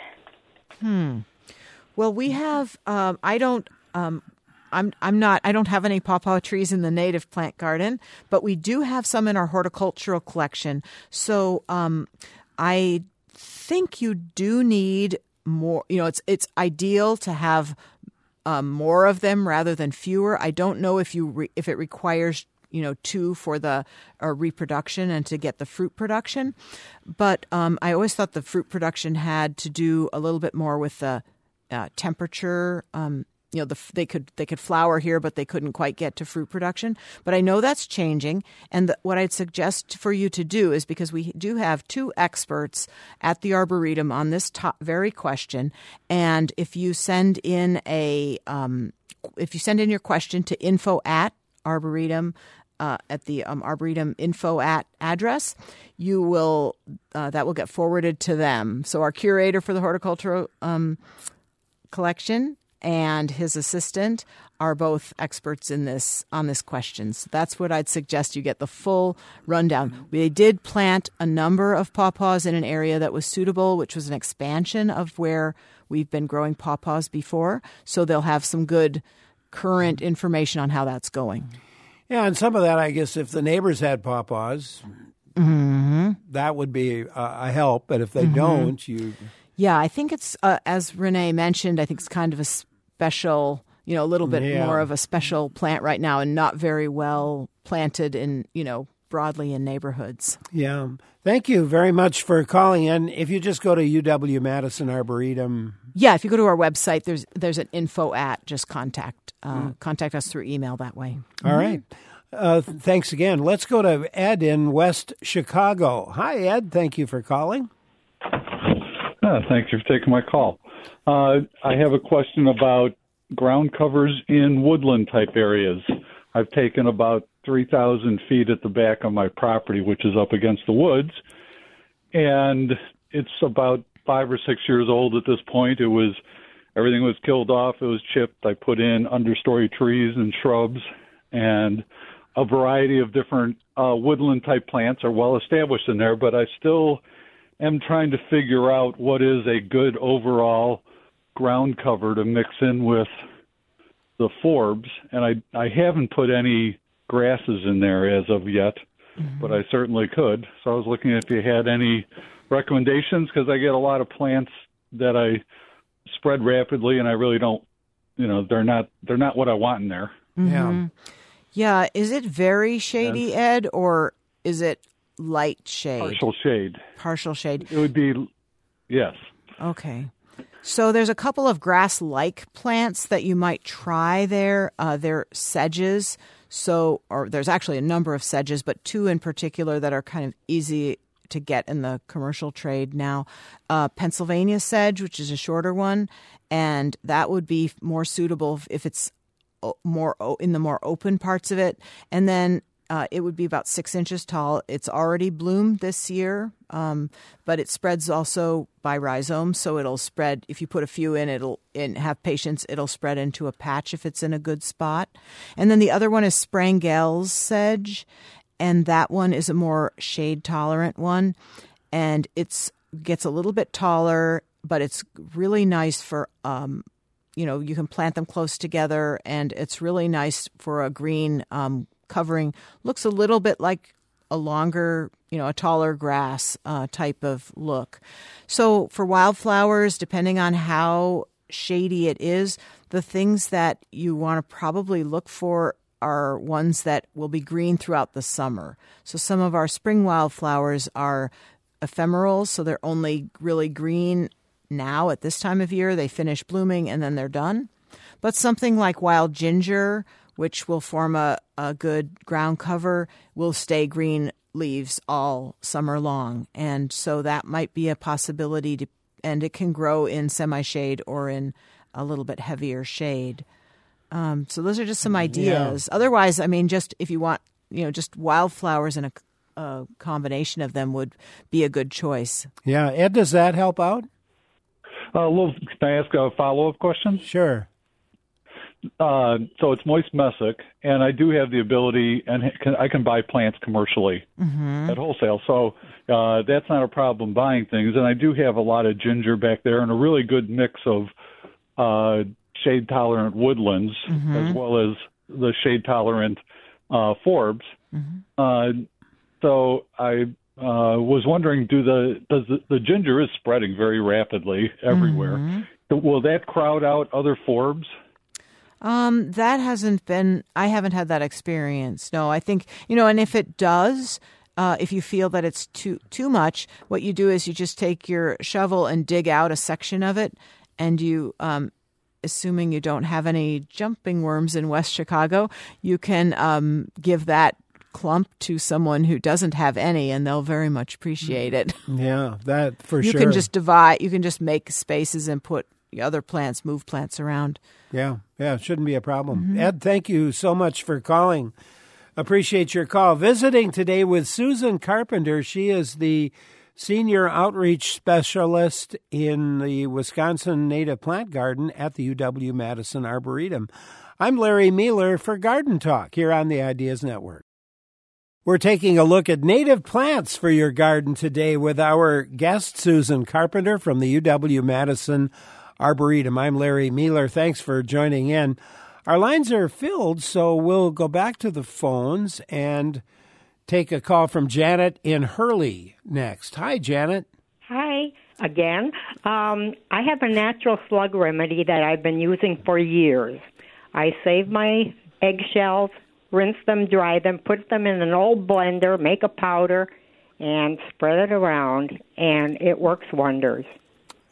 Well, we have. I don't have any pawpaw trees in the native plant garden, but we do have some in our horticultural collection. So I think you do need more. It's ideal to have more of them rather than fewer. I don't know if it requires two for the reproduction and to get the fruit production, but I always thought the fruit production had to do a little bit more with the temperature. They could flower here, but they couldn't quite get to fruit production. But I know that's changing. And what I'd suggest for you to do is, because we do have two experts at the Arboretum on this very question, and if you send in your question to info@arboretum. At the Arboretum info address, you will that will get forwarded to them. So our curator for the horticultural collection and his assistant are both experts on this question. So that's what I'd suggest you get the full rundown. They did plant a number of pawpaws in an area that was suitable, which was an expansion of where we've been growing pawpaws before. So they'll have some good current information on how that's going. Yeah, and some of that, I guess, if the neighbors had pawpaws, that would be a help. But if they don't, you... Yeah, I think it's, as Renee mentioned, I think it's kind of a special, a little bit more of a special plant right now and not very well planted in, broadly in neighborhoods. Yeah. Thank you very much for calling in. If you just go to UW-Madison Arboretum. Yeah, if you go to our website, there's an info just contact us through email that way. All right. Thanks again. Let's go to Ed in West Chicago. Hi, Ed. Thank you for calling. Thank you for taking my call. I have a question about ground covers in woodland-type areas. I've taken about 3,000 feet at the back of my property, which is up against the woods, and it's about 5 or 6 years old at this point. Everything was killed off. It was chipped. I put in understory trees and shrubs, and a variety of different woodland-type plants are well established in there, but I still am trying to figure out what is a good overall ground cover to mix in with the forbs, and I haven't put any grasses in there as of yet, but I certainly could. So I was looking if you had any recommendations, because I get a lot of plants that I spread rapidly, and I really don't, they're not what I want in there. Mm-hmm. Yeah. Is it very shady, Ed, or is it light shade? Partial shade. Partial shade. It would be, yes. Okay. So there's a couple of grass-like plants that you might try there. They're sedges. Or there's actually a number of sedges, but two in particular that are kind of easy to get in the commercial trade now. Pennsylvania sedge, which is a shorter one, and that would be more suitable if it's more in the more open parts of it. And then it would be about 6 inches tall. It's already bloomed this year, but it spreads also by rhizomes, so it'll spread. If you put a few in, and have patience, it'll spread into a patch if it's in a good spot. And then the other one is Sprangell's sedge, and that one is a more shade-tolerant one, and it gets a little bit taller, but it's really nice for you can plant them close together, and it's really nice for a green covering. Looks a little bit like a longer, a taller grass type of look. So for wildflowers, depending on how shady it is, the things that you want to probably look for are ones that will be green throughout the summer. So some of our spring wildflowers are ephemerals, so they're only really green now at this time of year. They finish blooming and then they're done. But something like wild ginger, which will form a good ground cover, will stay green leaves all summer long. And so that might be a possibility, and it can grow in semi-shade or in a little bit heavier shade. So those are just some ideas. Yeah. Otherwise, just if you want, just wildflowers and a combination of them would be a good choice. Yeah. Ed, does that help out? Can I ask a follow-up question? Sure. So it's moist mesic, and I do have the ability, and I can buy plants commercially at wholesale. So that's not a problem buying things. And I do have a lot of ginger back there and a really good mix of shade-tolerant woodlands as well as the shade-tolerant forbs. So I was wondering, the ginger is spreading very rapidly everywhere. Will that crowd out other forbs? That hasn't been, I haven't had that experience. No, I think, and if it does, if you feel that it's too much, what you do is you just take your shovel and dig out a section of it, and you, assuming you don't have any jumping worms in West Chicago, you can give that clump to someone who doesn't have any, and they'll very much appreciate it. Yeah, that for sure. You can just divide, you can just make spaces and put other plants, move plants around. Yeah, it shouldn't be a problem. Ed, thank you so much for calling. Appreciate your call. Visiting today with Susan Carpenter. She is the Senior Outreach Specialist in the Wisconsin Native Plant Garden at the UW-Madison Arboretum. I'm Larry Mueller for Garden Talk here on the Ideas Network. We're taking a look at native plants for your garden today with our guest, Susan Carpenter from the UW-Madison Arboretum. I'm Larry Mueller. Thanks for joining in. Our lines are filled, so we'll go back to the phones and take a call from Janet in Hurley next. Hi, Janet. Hi, again. I have a natural slug remedy that I've been using for years. I save my eggshells, rinse them, dry them, put them in an old blender, make a powder, and spread it around, and it works wonders.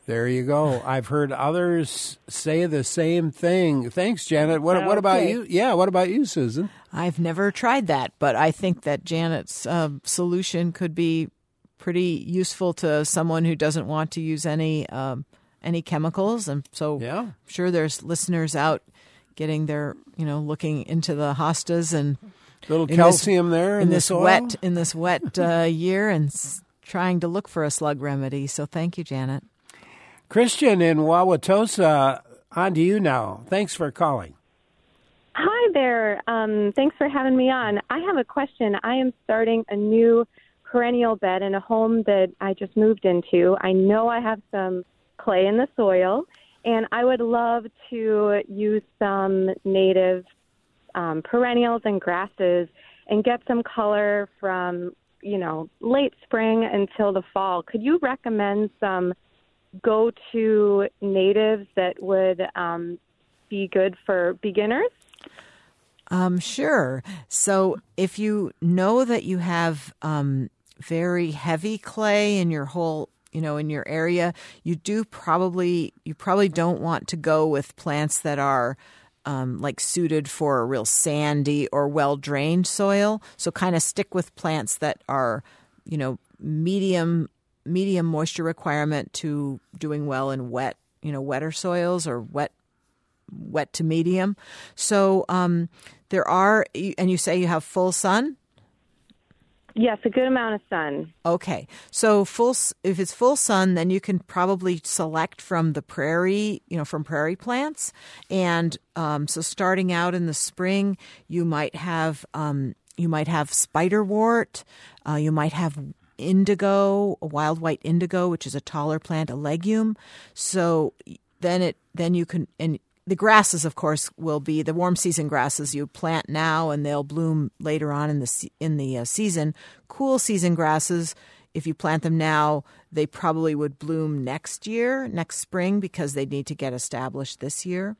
There you go. I've heard others say the same thing. Thanks, Janet. What about you? Yeah, what about you, Susan? I've never tried that, but I think that Janet's solution could be pretty useful to someone who doesn't want to use any chemicals. And so I'm sure there's listeners out getting their, looking into the hostas and little calcium there in the soil. In this wet year and trying to look for a slug remedy. So thank you, Janet. Christian in Wauwatosa, on to you now. Thanks for calling. Hi there. Thanks for having me on. I have a question. I am starting a new perennial bed in a home that I just moved into. I know I have some clay in the soil, and I would love to use some native perennials and grasses and get some color from, late spring until the fall. Could you recommend some go-to natives that would be good for beginners? Sure. So if you know that you have very heavy clay in your whole, in your area, you probably don't want to go with plants that are suited for a real sandy or well-drained soil. So kind of stick with plants that are, medium moisture requirement to doing well in wetter soils or wet to medium. So there are, and you say you have full sun? Yes, a good amount of sun. Okay. So if it's full sun, then you can probably select from the prairie, from prairie plants. And so starting out in the spring, you might have spiderwort, you might have indigo, a wild white indigo, which is a taller plant, a legume. So then you can, and the grasses, of course, will be the warm season grasses you plant now, and they'll bloom later on in the season. Cool season grasses, if you plant them now, they probably would bloom next spring, because they need to get established this year.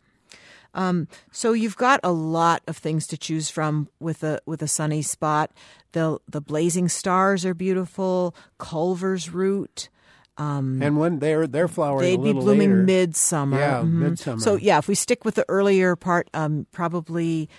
So you've got a lot of things to choose from with a sunny spot. The blazing stars are beautiful. Culver's root. And when they're flowering, they'd be blooming later. Midsummer. Yeah, midsummer. So if we stick with the earlier part, probably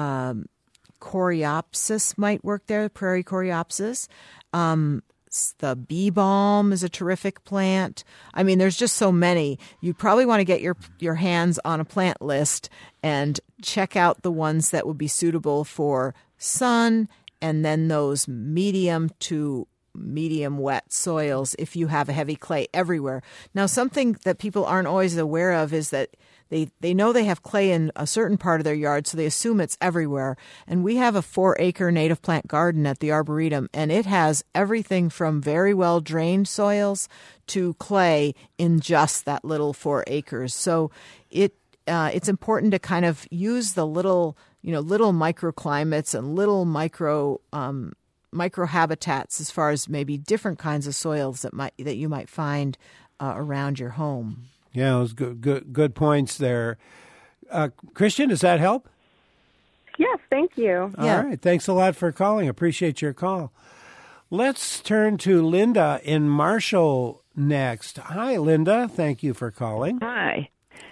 Coreopsis might work there. Prairie Coreopsis. The bee balm is a terrific plant. I mean, there's just so many. You probably want to get your hands on a plant list and check out the ones that would be suitable for sun, and then those medium to medium wet soils if you have a heavy clay everywhere. Now, something that people aren't always aware of is that they know they have clay in a certain part of their yard, so they assume it's everywhere. And we have a 4-acre native plant garden at the Arboretum, and it has everything from very well drained soils to clay in just that little 4 acres. So it's important to kind of use the little microclimates and little microhabitats as far as maybe different kinds of soils that you might find around your home. Yeah, those good points there. Christian, does that help? Yes, thank you. All right. Thanks a lot for calling. Appreciate your call. Let's turn to Linda in Marshall next. Hi, Linda. Thank you for calling. Hi.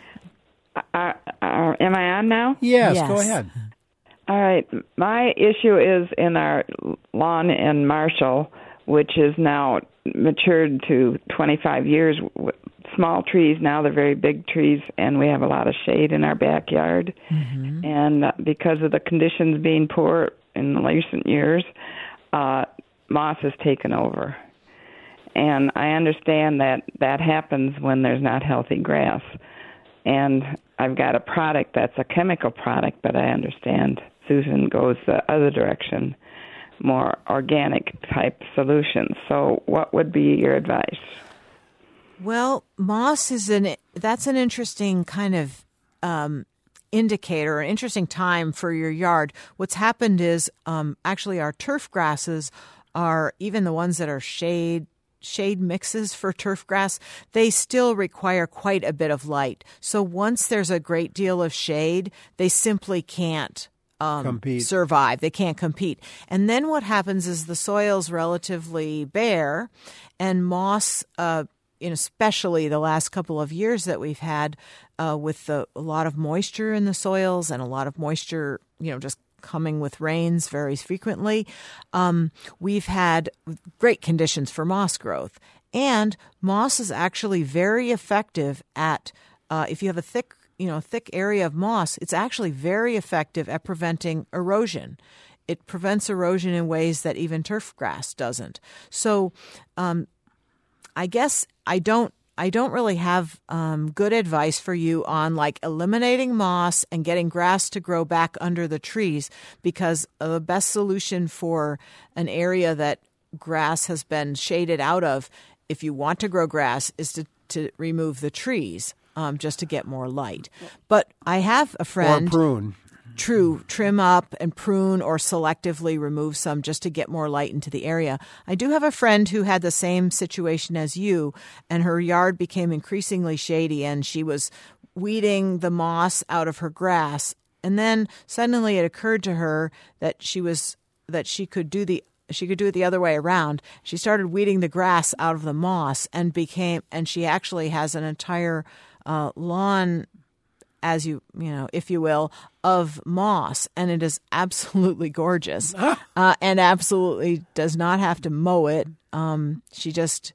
Am I on now? Yes, go ahead. All right. My issue is in our lawn in Marshall, which is now matured to 25 years. Small trees now, they're very big trees, and we have a lot of shade in our backyard. Mm-hmm. And because of the conditions being poor in recent years, moss has taken over. And I understand that happens when there's not healthy grass. And I've got a product that's a chemical product, but I understand Susan goes the other direction, more organic type solutions. So what would be your advice? Well, moss that's an interesting kind of indicator, an interesting time for your yard. What's happened is actually our turf grasses are, even the ones that are shade mixes for turf grass, they still require quite a bit of light. So once there's a great deal of shade, they simply can't survive. They can't compete. And then what happens is the soil's relatively bare, and moss especially the last couple of years that we've had with a lot of moisture in the soils and a lot of moisture, just coming with rains very frequently, we've had great conditions for moss growth. And moss is actually very effective at, if you have a thick area of moss, it's actually very effective at preventing erosion. It prevents erosion in ways that even turf grass doesn't. So I guess I don't really have good advice for you on like eliminating moss and getting grass to grow back under the trees, because the best solution for an area that grass has been shaded out of, if you want to grow grass, is to remove the trees just to get more light. But I have a friend... Or prune. True, trim up and prune or selectively remove some just to get more light into the area. I do have a friend who had the same situation as you, and her yard became increasingly shady, and she was weeding the moss out of her grass. And then suddenly it occurred to her that she could do it the other way around. She started weeding the grass out of the moss and she actually has an entire lawn, as if you will, of moss, and it is absolutely gorgeous, and absolutely does not have to mow it. She just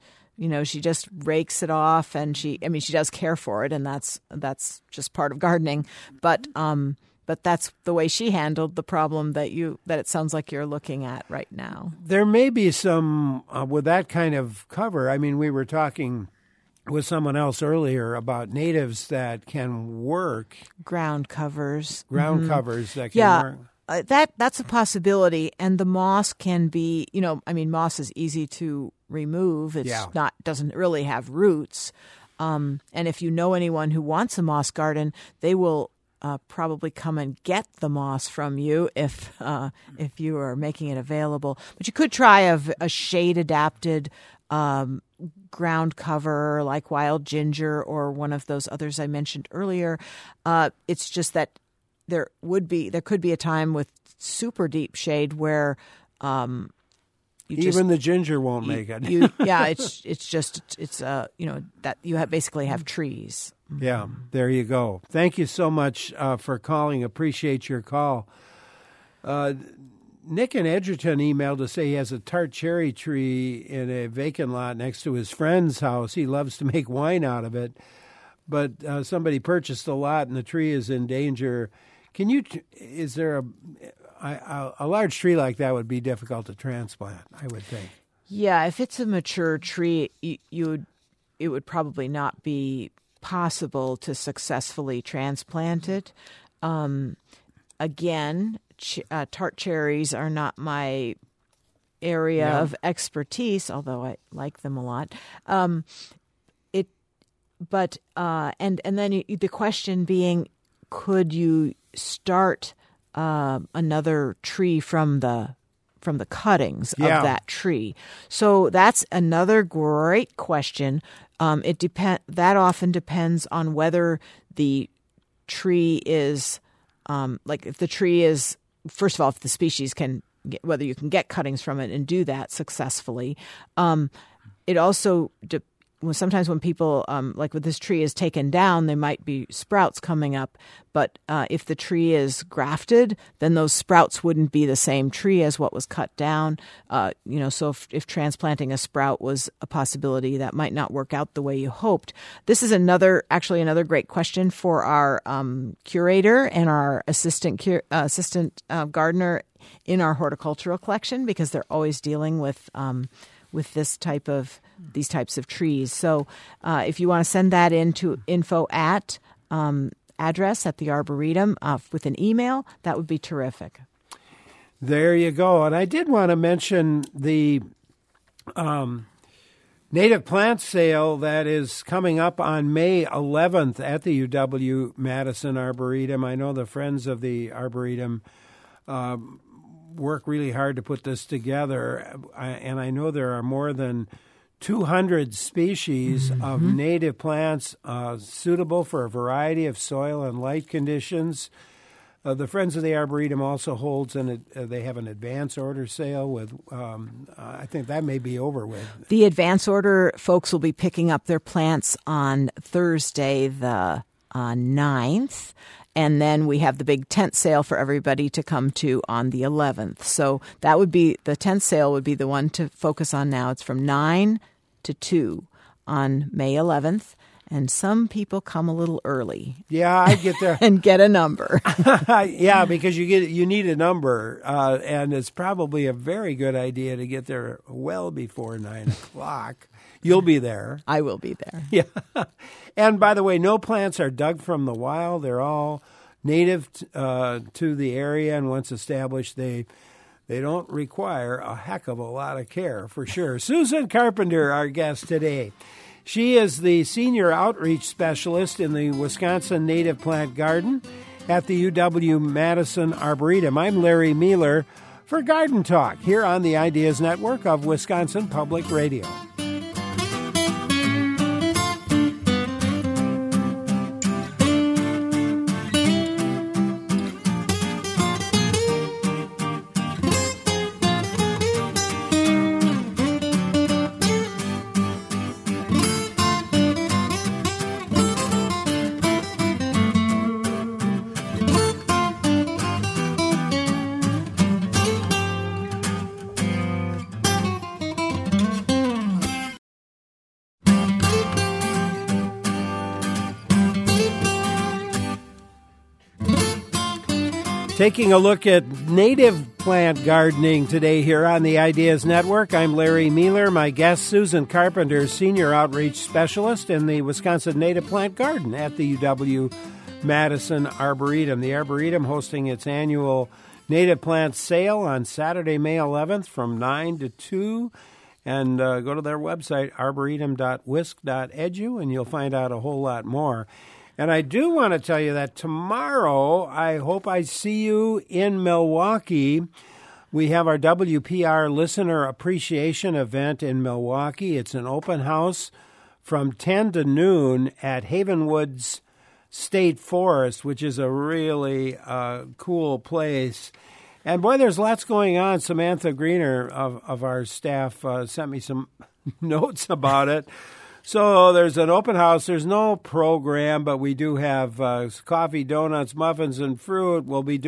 rakes it off, and she does care for it, and that's just part of gardening. But that's the way she handled the problem that it sounds like you're looking at right now. There may be some with that kind of cover. I mean, we were talking with someone else earlier about natives that can work. Ground covers. Covers that can work. That's a possibility. And the moss can be, moss is easy to remove. Doesn't really have roots. And if you know anyone who wants a moss garden, they will probably come and get the moss from you if you are making it available. But you could try a shade-adapted ground cover like wild ginger or one of those others I mentioned earlier. It's just that there could be a time with super deep shade where even the ginger won't make it. It's that you basically have trees. Yeah, there you go. Thank you so much for calling. Appreciate your call. Nick in Edgerton emailed to say he has a tart cherry tree in a vacant lot next to his friend's house. He loves to make wine out of it, but somebody purchased the lot and the tree is in danger. Is there a large tree like that would be difficult to transplant, I would think. Yeah, if it's a mature tree, it would probably not be possible to successfully transplant it. Again, tart cherries are not my area of expertise, although I like them a lot. And then the question being, could you start another tree from the cuttings of that tree? So that's another great question. That often depends on whether the tree is if the tree is, first of all, if the species whether you can get cuttings from it and do that successfully. It also sometimes when people, like with this tree is taken down, there might be sprouts coming up. But if the tree is grafted, then those sprouts wouldn't be the same tree as what was cut down. So if transplanting a sprout was a possibility, that might not work out the way you hoped. This is another great question for our curator and our assistant gardener in our horticultural collection, because they're always dealing with these types of trees. So if you want to send that into info at address at the Arboretum with an email, that would be terrific. There you go. And I did want to mention the native plant sale that is coming up on May 11th at the UW-Madison Arboretum. I know the Friends of the Arboretum work really hard to put this together, and I know there are more than 200 species of native plants suitable for a variety of soil and light conditions. The Friends of the Arboretum also holds they have an advance order sale with, I think that may be over with. The advance order folks will be picking up their plants on Thursday the 9th. And then we have the big tent sale for everybody to come to on the 11th. So that would be, the tent sale would be the one to focus on now. It's from 9 to 2 on May 11th. And some people come a little early. Yeah, I get there. And get a number. Yeah, because you need a number. And it's probably a very good idea to get there well before 9 o'clock. You'll be there. I will be there. Yeah. And by the way, no plants are dug from the wild. They're all native to the area. And once established, they don't require a heck of a lot of care, for sure. Susan Carpenter, our guest today. She is the Senior Outreach Specialist in the Wisconsin Native Plant Garden at the UW-Madison Arboretum. I'm Larry Mueller for Garden Talk here on the Ideas Network of Wisconsin Public Radio. Taking a look at native plant gardening today here on the Ideas Network. I'm Larry Mueller. My guest, Susan Carpenter, Senior Outreach Specialist in the Wisconsin Native Plant Garden at the UW-Madison Arboretum. The Arboretum hosting its annual native plant sale on Saturday, May 11th from 9 to 2. And go to their website, arboretum.wisc.edu, and you'll find out a whole lot more. And I do want to tell you that tomorrow, I hope I see you in Milwaukee. We have our WPR Listener Appreciation event in Milwaukee. It's an open house from 10 to noon at Havenwoods State Forest, which is a really cool place. And boy, there's lots going on. Samantha Greener of our staff sent me some notes about it. So there's an open house. There's no program, but we do have coffee, donuts, muffins, and fruit.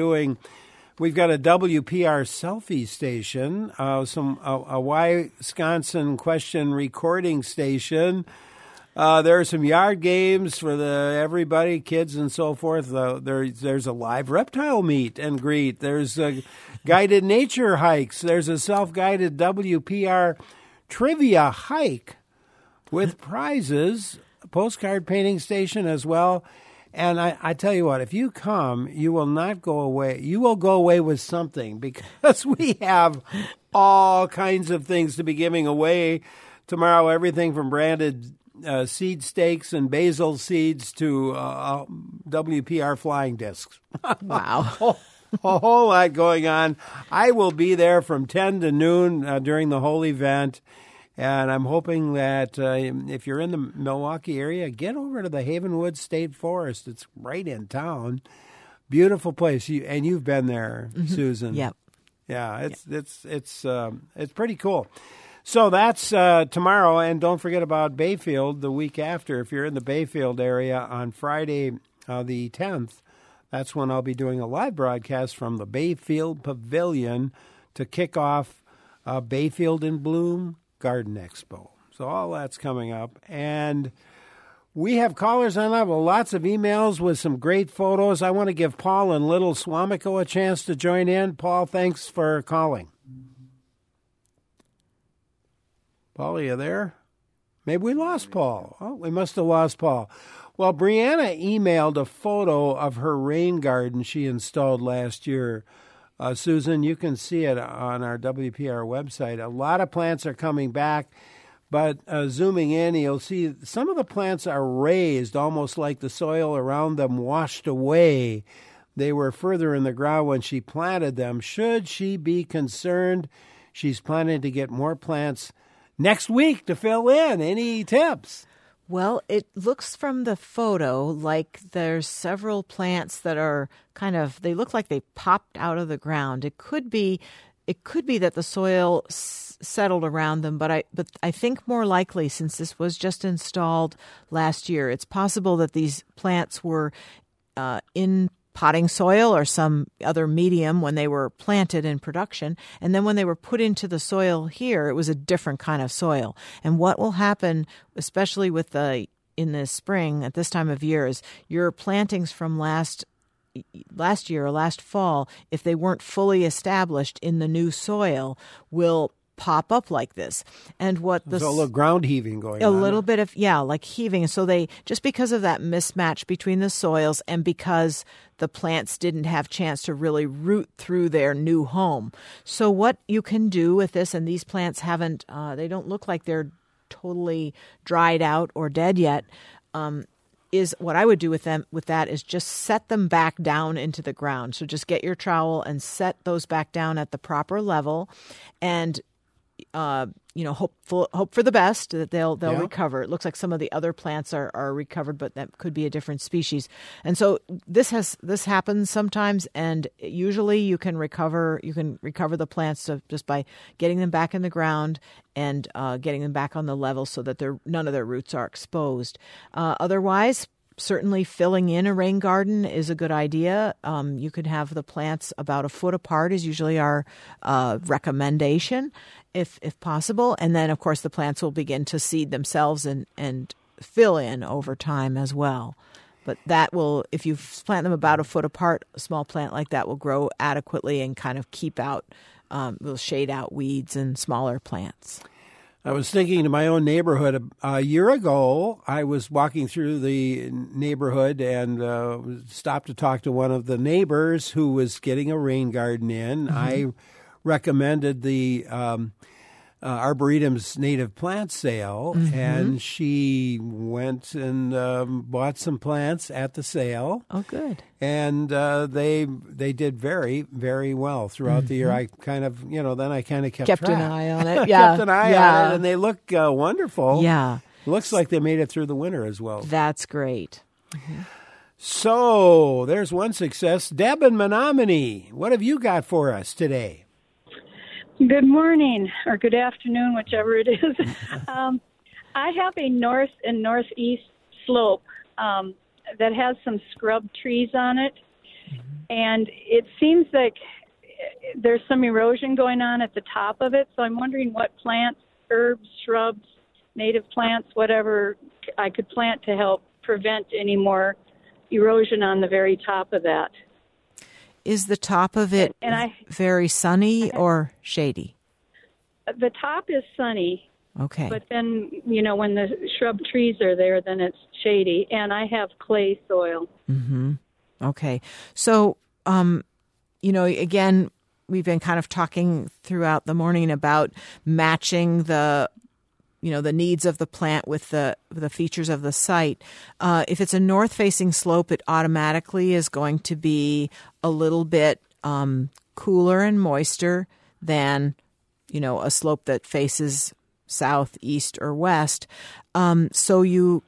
We've got a WPR selfie station, a Wisconsin question recording station. There are some yard games for everybody, kids and so forth. There's a live reptile meet and greet. There's guided nature hikes. There's a self-guided WPR trivia hike with prizes, a postcard painting station as well. And I tell you what, if you come, you will not go away. You will go away with something because we have all kinds of things to be giving away tomorrow, everything from branded seed stakes and basil seeds to WPR flying discs. Wow. A whole lot going on. I will be there from 10 to noon during the whole event. And I'm hoping that if you're in the Milwaukee area, get over to the Havenwood State Forest. It's right in town. Beautiful place. And you've been there, Susan. Yep. Yeah, it's pretty cool. So that's tomorrow. And don't forget about Bayfield the week after. If you're in the Bayfield area on Friday the 10th, that's when I'll be doing a live broadcast from the Bayfield Pavilion to kick off Bayfield in Bloom Garden Expo. So all that's coming up. And we have callers on up, lots of emails with some great photos. I want to give Paul in Little Swamico a chance to join in. Paul, thanks for calling. Paul, are you there? Maybe we lost Paul. Oh, we must have lost Paul. Well, Brianna emailed a photo of her rain garden she installed last year. Susan, you can see it on our WPR website. A lot of plants are coming back, but zooming in, you'll see some of the plants are raised, almost like the soil around them washed away. They were further in the ground when she planted them. Should she be concerned? She's planning to get more plants next week to fill in. Any tips? Well, it looks from the photo like there's several plants that are they look like they popped out of the ground. It could be that the soil settled around them, but I think more likely, since this was just installed last year, it's possible that these plants were in potting soil or some other medium when they were planted in production. And then when they were put into the soil here, it was a different kind of soil. And what will happen, especially in the spring at this time of year, is your plantings from last year or last fall, if they weren't fully established in the new soil, will pop up like this. And there's a little ground heaving going on. A little bit of, like heaving. So they, just because of that mismatch between the soils and because the plants didn't have chance to really root through their new home. So what you can do with this, and these plants haven't, they don't look like they're totally dried out or dead yet, is what I would do with that is just set them back down into the ground. So just get your trowel and set those back down at the proper level, and hope for the best that they'll recover. It looks like some of the other plants are recovered, but that could be a different species. And so this happens sometimes, and usually you can recover the plants just by getting them back in the ground and getting them back on the level so that none of their roots are exposed. Otherwise, certainly filling in a rain garden is a good idea. You could have the plants about a foot apart is usually our recommendation, if possible. And then, of course, the plants will begin to seed themselves and fill in over time as well. But that will, if you plant them about a foot apart, a small plant like that will grow adequately and kind of will shade out weeds and smaller plants. I was thinking to my own neighborhood. A year ago, I was walking through the neighborhood and stopped to talk to one of the neighbors who was getting a rain garden in. Mm-hmm. I recommended the Arboretum's native plant sale, mm-hmm. and she went and bought some plants at the sale. Oh, good. And they did very, very well throughout mm-hmm. the year. I kind of, kept an eye on it. Yeah. Kept an eye on it, and they look wonderful. Yeah. Looks like they made it through the winter as well. That's great. Mm-hmm. So there's one success. Deb in Menominee, what have you got for us today? Good morning, or good afternoon, whichever it is. I have a north and northeast slope that has some scrub trees on it, and it seems like there's some erosion going on at the top of it, so I'm wondering what plants, herbs, shrubs, native plants, whatever I could plant to help prevent any more erosion on the very top of that. Is the top of it very sunny or shady? The top is sunny. Okay. But then, when the shrub trees are there, then it's shady. And I have clay soil. Mm-hmm. Okay. So, again, we've been kind of talking throughout the morning about matching the needs of the plant with the features of the site. If it's a north-facing slope, it automatically is going to be a little bit cooler and moister than, a slope that faces south, east, or west. So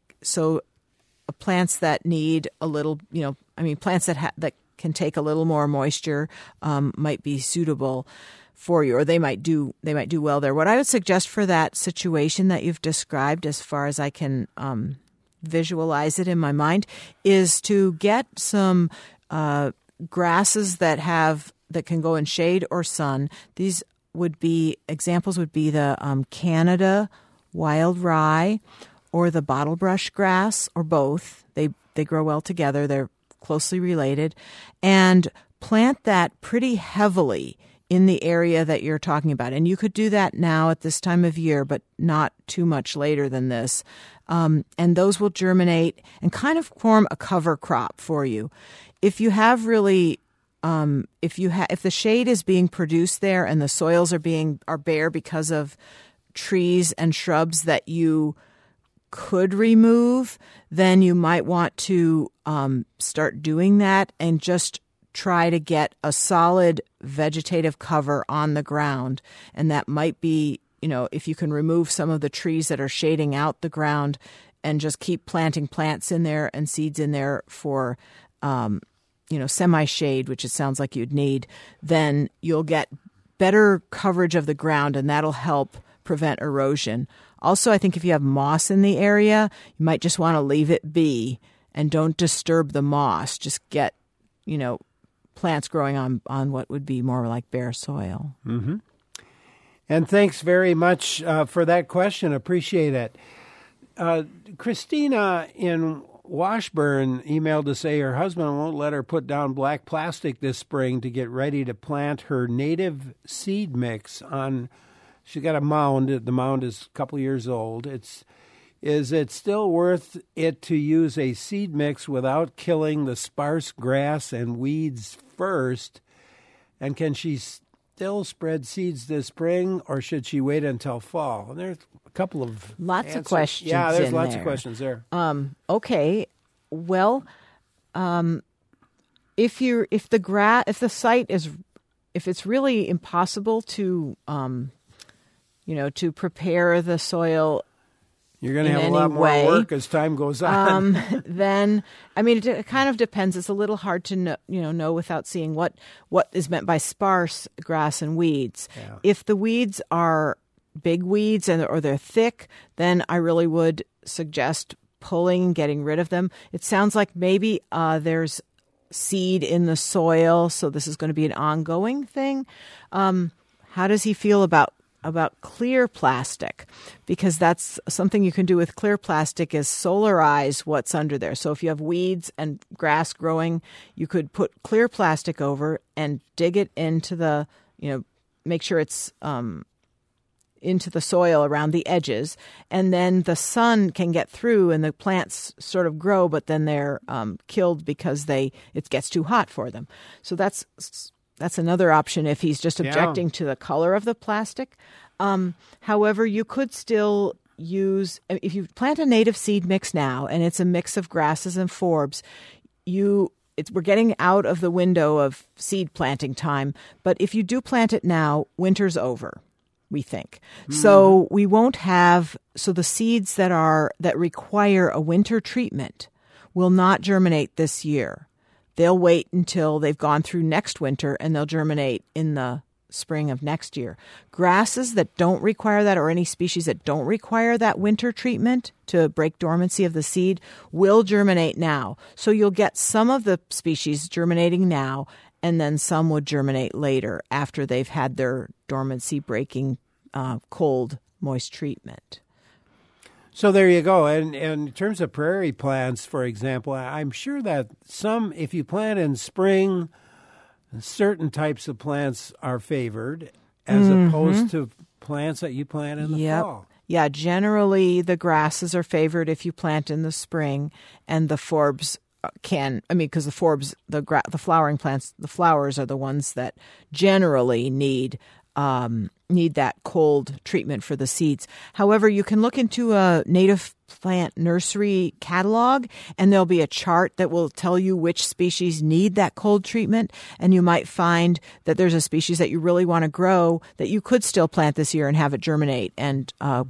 plants that need a little, plants that can take a little more moisture might be suitable for you, or they might do well there. What I would suggest for that situation that you've described, as far as I can visualize it in my mind, is to get some grasses that can go in shade or sun. These examples would be the Canada wild rye or the bottlebrush grass, or both. They grow well together. They're closely related, and plant that pretty heavily in the area that you're talking about. And you could do that now at this time of year, but not too much later than this. And those will germinate and kind of form a cover crop for you. If you have really, if the shade is being produced there and the soils are bare because of trees and shrubs that you could remove, then you might want to start doing that and just try to get a solid vegetative cover on the ground. And that might be, if you can remove some of the trees that are shading out the ground, and just keep planting plants in there and seeds in there for, semi-shade, which it sounds like you'd need, then you'll get better coverage of the ground, and that'll help prevent erosion. Also, I think if you have moss in the area, you might just want to leave it be and don't disturb the moss. Just get, plants growing on what would be more like bare soil. Mm-hmm. And thanks very much for that question. Appreciate it. Christina in Washburn emailed to say her husband won't let her put down black plastic this spring to get ready to plant her native seed mix on. She got a mound. The mound is a couple years old. Is it still worth it to use a seed mix without killing the sparse grass and weeds first? And can she still spread seeds this spring, or should she wait until fall? And there's a couple of lots of questions. Yeah, there's lots of questions there. Okay, well, if it's really impossible to to prepare the soil, you're going to have a lot more work as time goes on. Then, it kind of depends. It's a little hard to know without seeing what is meant by sparse grass and weeds. Yeah. If the weeds are big weeds or they're thick, then I really would suggest pulling, getting rid of them. It sounds like maybe there's seed in the soil, so this is going to be an ongoing thing. How does he feel about clear plastic? Because that's something you can do with clear plastic is solarize what's under there. So if you have weeds and grass growing, you could put clear plastic over and dig it into the, make sure it's into the soil around the edges. And then the sun can get through and the plants sort of grow, but then they're killed because it gets too hot for them. So that's another option if he's just objecting to the color of the plastic. However, you could still use, if you plant a native seed mix now, and it's a mix of grasses and forbs, we're getting out of the window of seed planting time. But if you do plant it now, winter's over, we think. So we won't have, the seeds that require a winter treatment will not germinate this year. They'll wait until they've gone through next winter, and they'll germinate in the spring of next year. Grasses that don't require that, or any species that don't require that winter treatment to break dormancy of the seed, will germinate now. So you'll get some of the species germinating now, and then some would germinate later after they've had their dormancy breaking cold, moist treatment. So there you go. And in terms of prairie plants, for example, I'm sure that if you plant in spring, certain types of plants are favored as opposed to plants that you plant in the fall. Yeah, generally the grasses are favored if you plant in the spring, and the forbs because the forbs, the flowering plants, the flowers are the ones that generally need that cold treatment for the seeds. However, you can look into a native plant nursery catalog, and there'll be a chart that will tell you which species need that cold treatment, and you might find that there's a species that you really want to grow that you could still plant this year and have it germinate and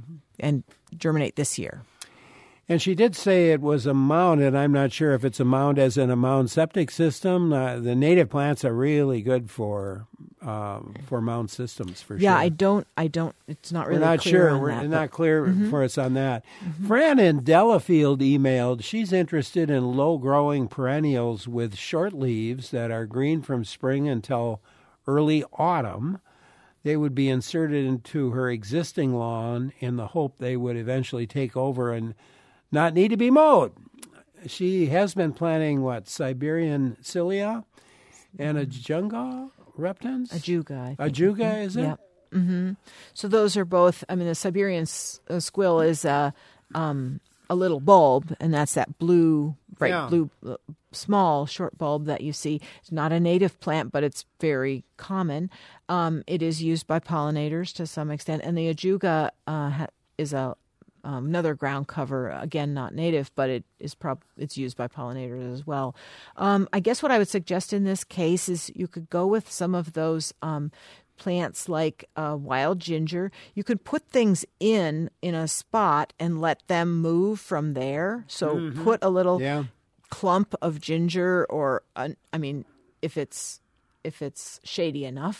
germinate this year. And she did say it was a mound, and I'm not sure if it's a mound as in a mound septic system. The native plants are really good for mound systems, for sure. Yeah, I don't. It's not really. We're not clear sure. On We're that, not clear for us on that. Fran in Delafield emailed. She's interested in low-growing perennials with short leaves that are green from spring until early autumn. They would be inserted into her existing lawn in the hope they would eventually take over and not need to be mowed. She has been planting, Siberian Cilia and Ajuga reptans? Ajuga, is it? Yep. Mm-hmm. So those are both, the Siberian squill is a little bulb, and that's that blue, bright blue, small, short bulb that you see. It's not a native plant, but it's very common. It is used by pollinators to some extent, and the Ajuga is another ground cover, again not native, but it's used by pollinators as well. I guess what I would suggest in this case is you could go with some of those plants like wild ginger. You could put things in a spot and let them move from there. So put a little clump of ginger, or if it's shady enough.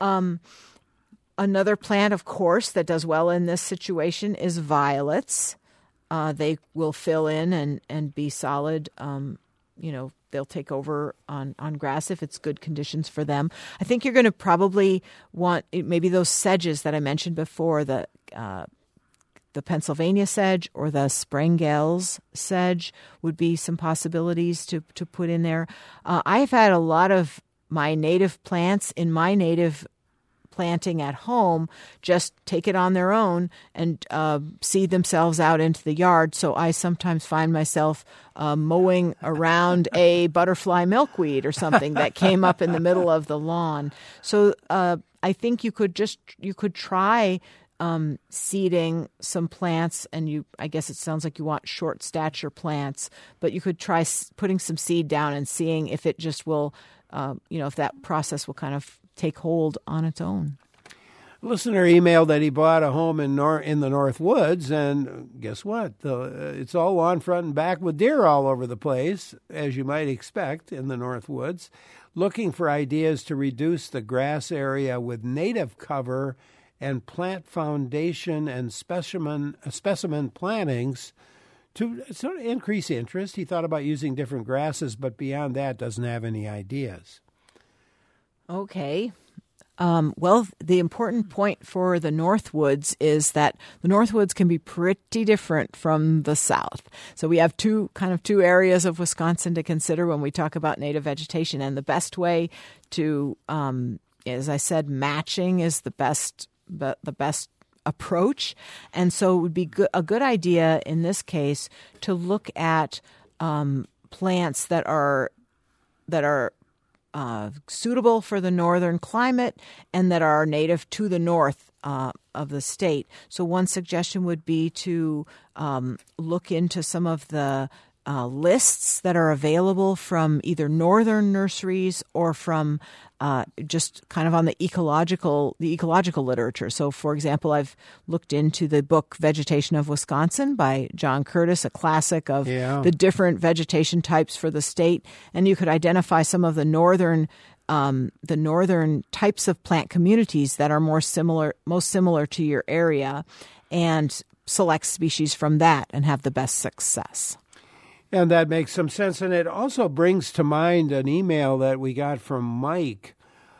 Another plant, of course, that does well in this situation is violets. They will fill in and be solid. They'll take over on grass if it's good conditions for them. I think you're going to probably want maybe those sedges that I mentioned before, the Pennsylvania sedge or the Sprengels sedge would be some possibilities to put in there. I've had a lot of my native plants in my native planting at home just take it on their own and seed themselves out into the yard. So I sometimes find myself mowing around a butterfly milkweed or something that came up in the middle of the lawn. So I think you could try seeding some plants, and I guess it sounds like you want short stature plants, but you could try putting some seed down and seeing if it just will, if that process will kind of take hold on its own. A listener emailed that he bought a home in the North Woods, and guess what? It's all lawn front and back with deer all over the place, as you might expect in the North Woods. Looking for ideas to reduce the grass area with native cover and plant foundation and specimen plantings to sort of increase interest. He thought about using different grasses, but beyond that, doesn't have any ideas. Okay. Well, the important point for the Northwoods is that the Northwoods can be pretty different from the South. So we have two areas of Wisconsin to consider when we talk about native vegetation. And the best way to, as I said, matching is the best approach. And so it would be a good idea in this case to look at plants that are suitable for the northern climate and that are native to the north of the state. So one suggestion would be to look into some of the lists that are available from either northern nurseries or from just kind of on the ecological literature. So, for example, I've looked into the book Vegetation of Wisconsin by John Curtis, a classic of the different vegetation types for the state, and you could identify some of the northern types of plant communities that are most similar to your area, and select species from that and have the best success. And that makes some sense. And it also brings to mind an email that we got from Mike.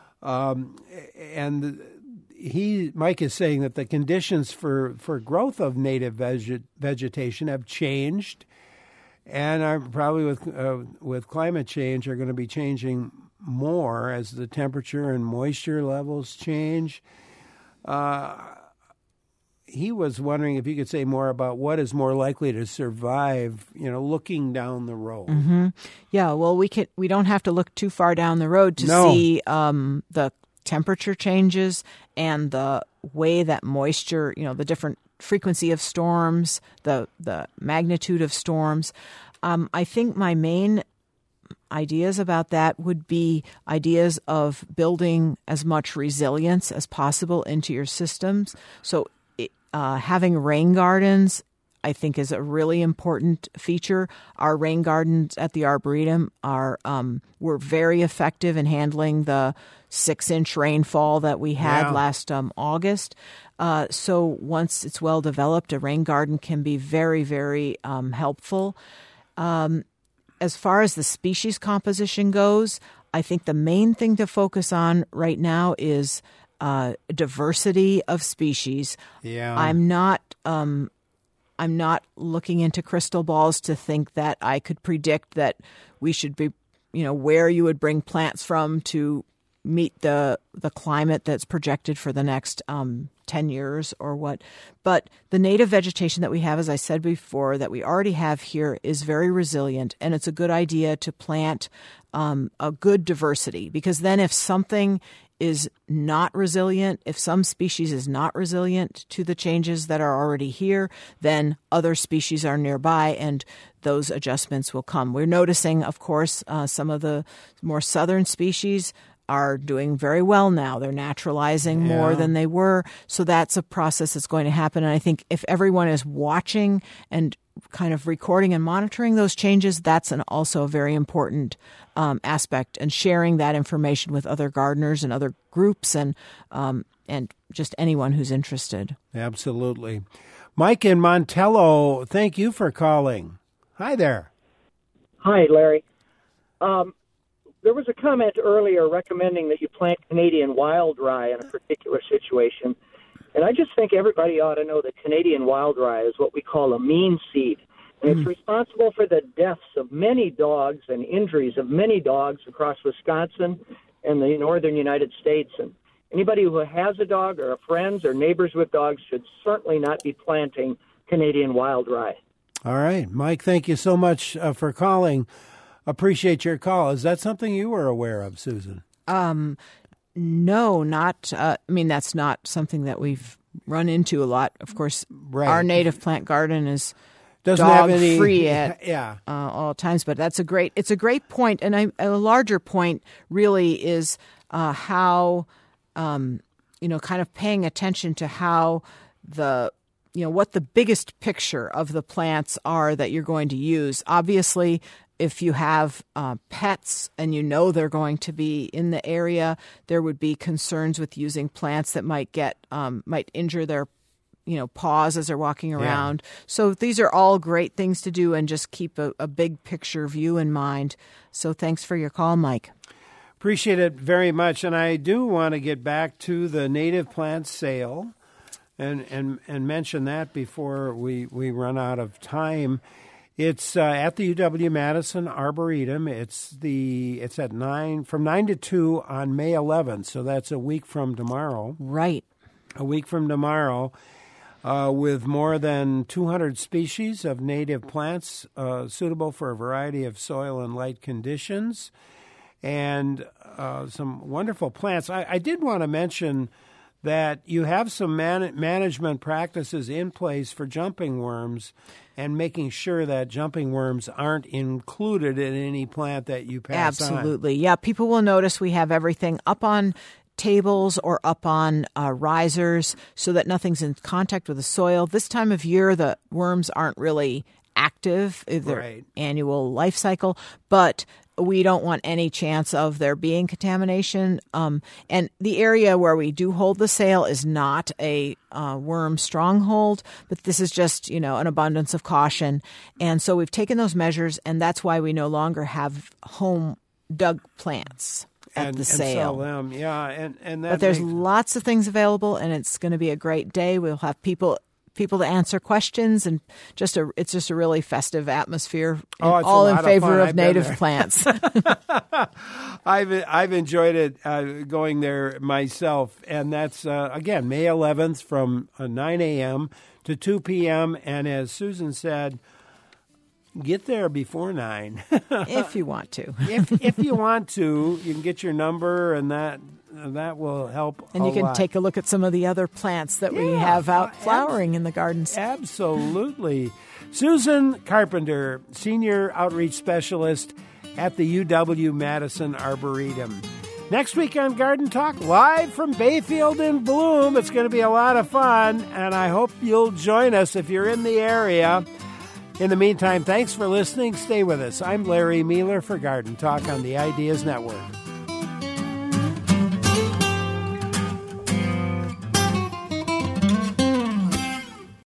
And Mike is saying that the conditions for growth of native vegetation have changed, and are probably with climate change are going to be changing more as the temperature and moisture levels change. He was wondering if you could say more about what is more likely to survive, looking down the road. Mm-hmm. Yeah, well, we don't have to look too far down the road to see the temperature changes and the way that moisture, the different frequency of storms, the magnitude of storms. I think my main ideas about that would be ideas of building as much resilience as possible into your systems. So having rain gardens, I think, is a really important feature. Our rain gardens at the Arboretum were very effective in handling the 6-inch rainfall that we had last August. So once it's well developed, a rain garden can be very, very helpful. As far as the species composition goes, I think the main thing to focus on right now is diversity of species. Yeah. I'm not looking into crystal balls to think that I could predict that we should be, where you would bring plants from to meet the climate that's projected for the next 10 years or what. But the native vegetation that we have, as I said before, that we already have here is very resilient, and it's a good idea to plant a good diversity, because then if something is not resilient, if some species is not resilient to the changes that are already here, then other species are nearby and those adjustments will come. We're noticing, of course, some of the more southern species are doing very well now. They're naturalizing more than they were. So that's a process that's going to happen. And I think if everyone is watching and kind of recording and monitoring those changes, that's also a very important aspect, and sharing that information with other gardeners and other groups and just anyone who's interested. Absolutely. Mike in Montello, thank you for calling. Hi there. Hi, Larry. There was a comment earlier recommending that you plant Canadian wild rye in a particular situation. And I just think everybody ought to know that Canadian wild rye is what we call a mean seed. And it's responsible for the deaths of many dogs and injuries of many dogs across Wisconsin and the northern United States. And anybody who has a dog or friends or neighbors with dogs should certainly not be planting Canadian wild rye. All right. Mike, thank you so much for calling. Appreciate your call. Is that something you were aware of, Susan? No, not. That's not something that we've run into a lot. Of course, our native plant garden is dog-free at all times. But it's a great point, and a larger point really is how kind of paying attention to how what the biggest picture of the plants are that you're going to use. Obviously, if you have pets and they're going to be in the area, there would be concerns with using plants that might injure their paws as they're walking around. So these are all great things to do, and just keep a big picture view in mind. So thanks for your call, Mike. Appreciate it very much. And I do want to get back to the native plant sale and mention that before we run out of time. It's at the UW-Madison Arboretum. It's at from 9 to 2 on May 11th. So that's a week from tomorrow. Right. A week from tomorrow, with more than 200 species of native plants suitable for a variety of soil and light conditions, and some wonderful plants. I did want to mention that you have some management practices in place for jumping worms, and making sure that jumping worms aren't included in any plant that you pass on. Absolutely. Yeah, people will notice we have everything up on tables or up on risers so that nothing's in contact with the soil. This time of year, the worms aren't really active in their annual life cycle, but we don't want any chance of there being contamination. And the area where we do hold the sale is not a worm stronghold, but this is just, an abundance of caution. And so we've taken those measures, and that's why we no longer have home dug plants at the sale. And sell them, and that. But there's lots of things available, and it's going to be a great day. We'll have people to answer questions, and it's just a really festive atmosphere. All in favor of native plants. I've enjoyed it going there myself, and that's again May 11th from 9 a.m. to 2 p.m. And as Susan said, get there before 9 if you want to. if you want to, you can get your number, and that will help. And you can take a look at some of the other plants that we have out flowering in the gardens. Absolutely. Susan Carpenter, Senior Outreach Specialist at the UW-Madison Arboretum. Next week on Garden Talk, live from Bayfield in Bloom. It's going to be a lot of fun, and I hope you'll join us if you're in the area. In the meantime, thanks for listening. Stay with us. I'm Larry Mueller for Garden Talk on the Ideas Network.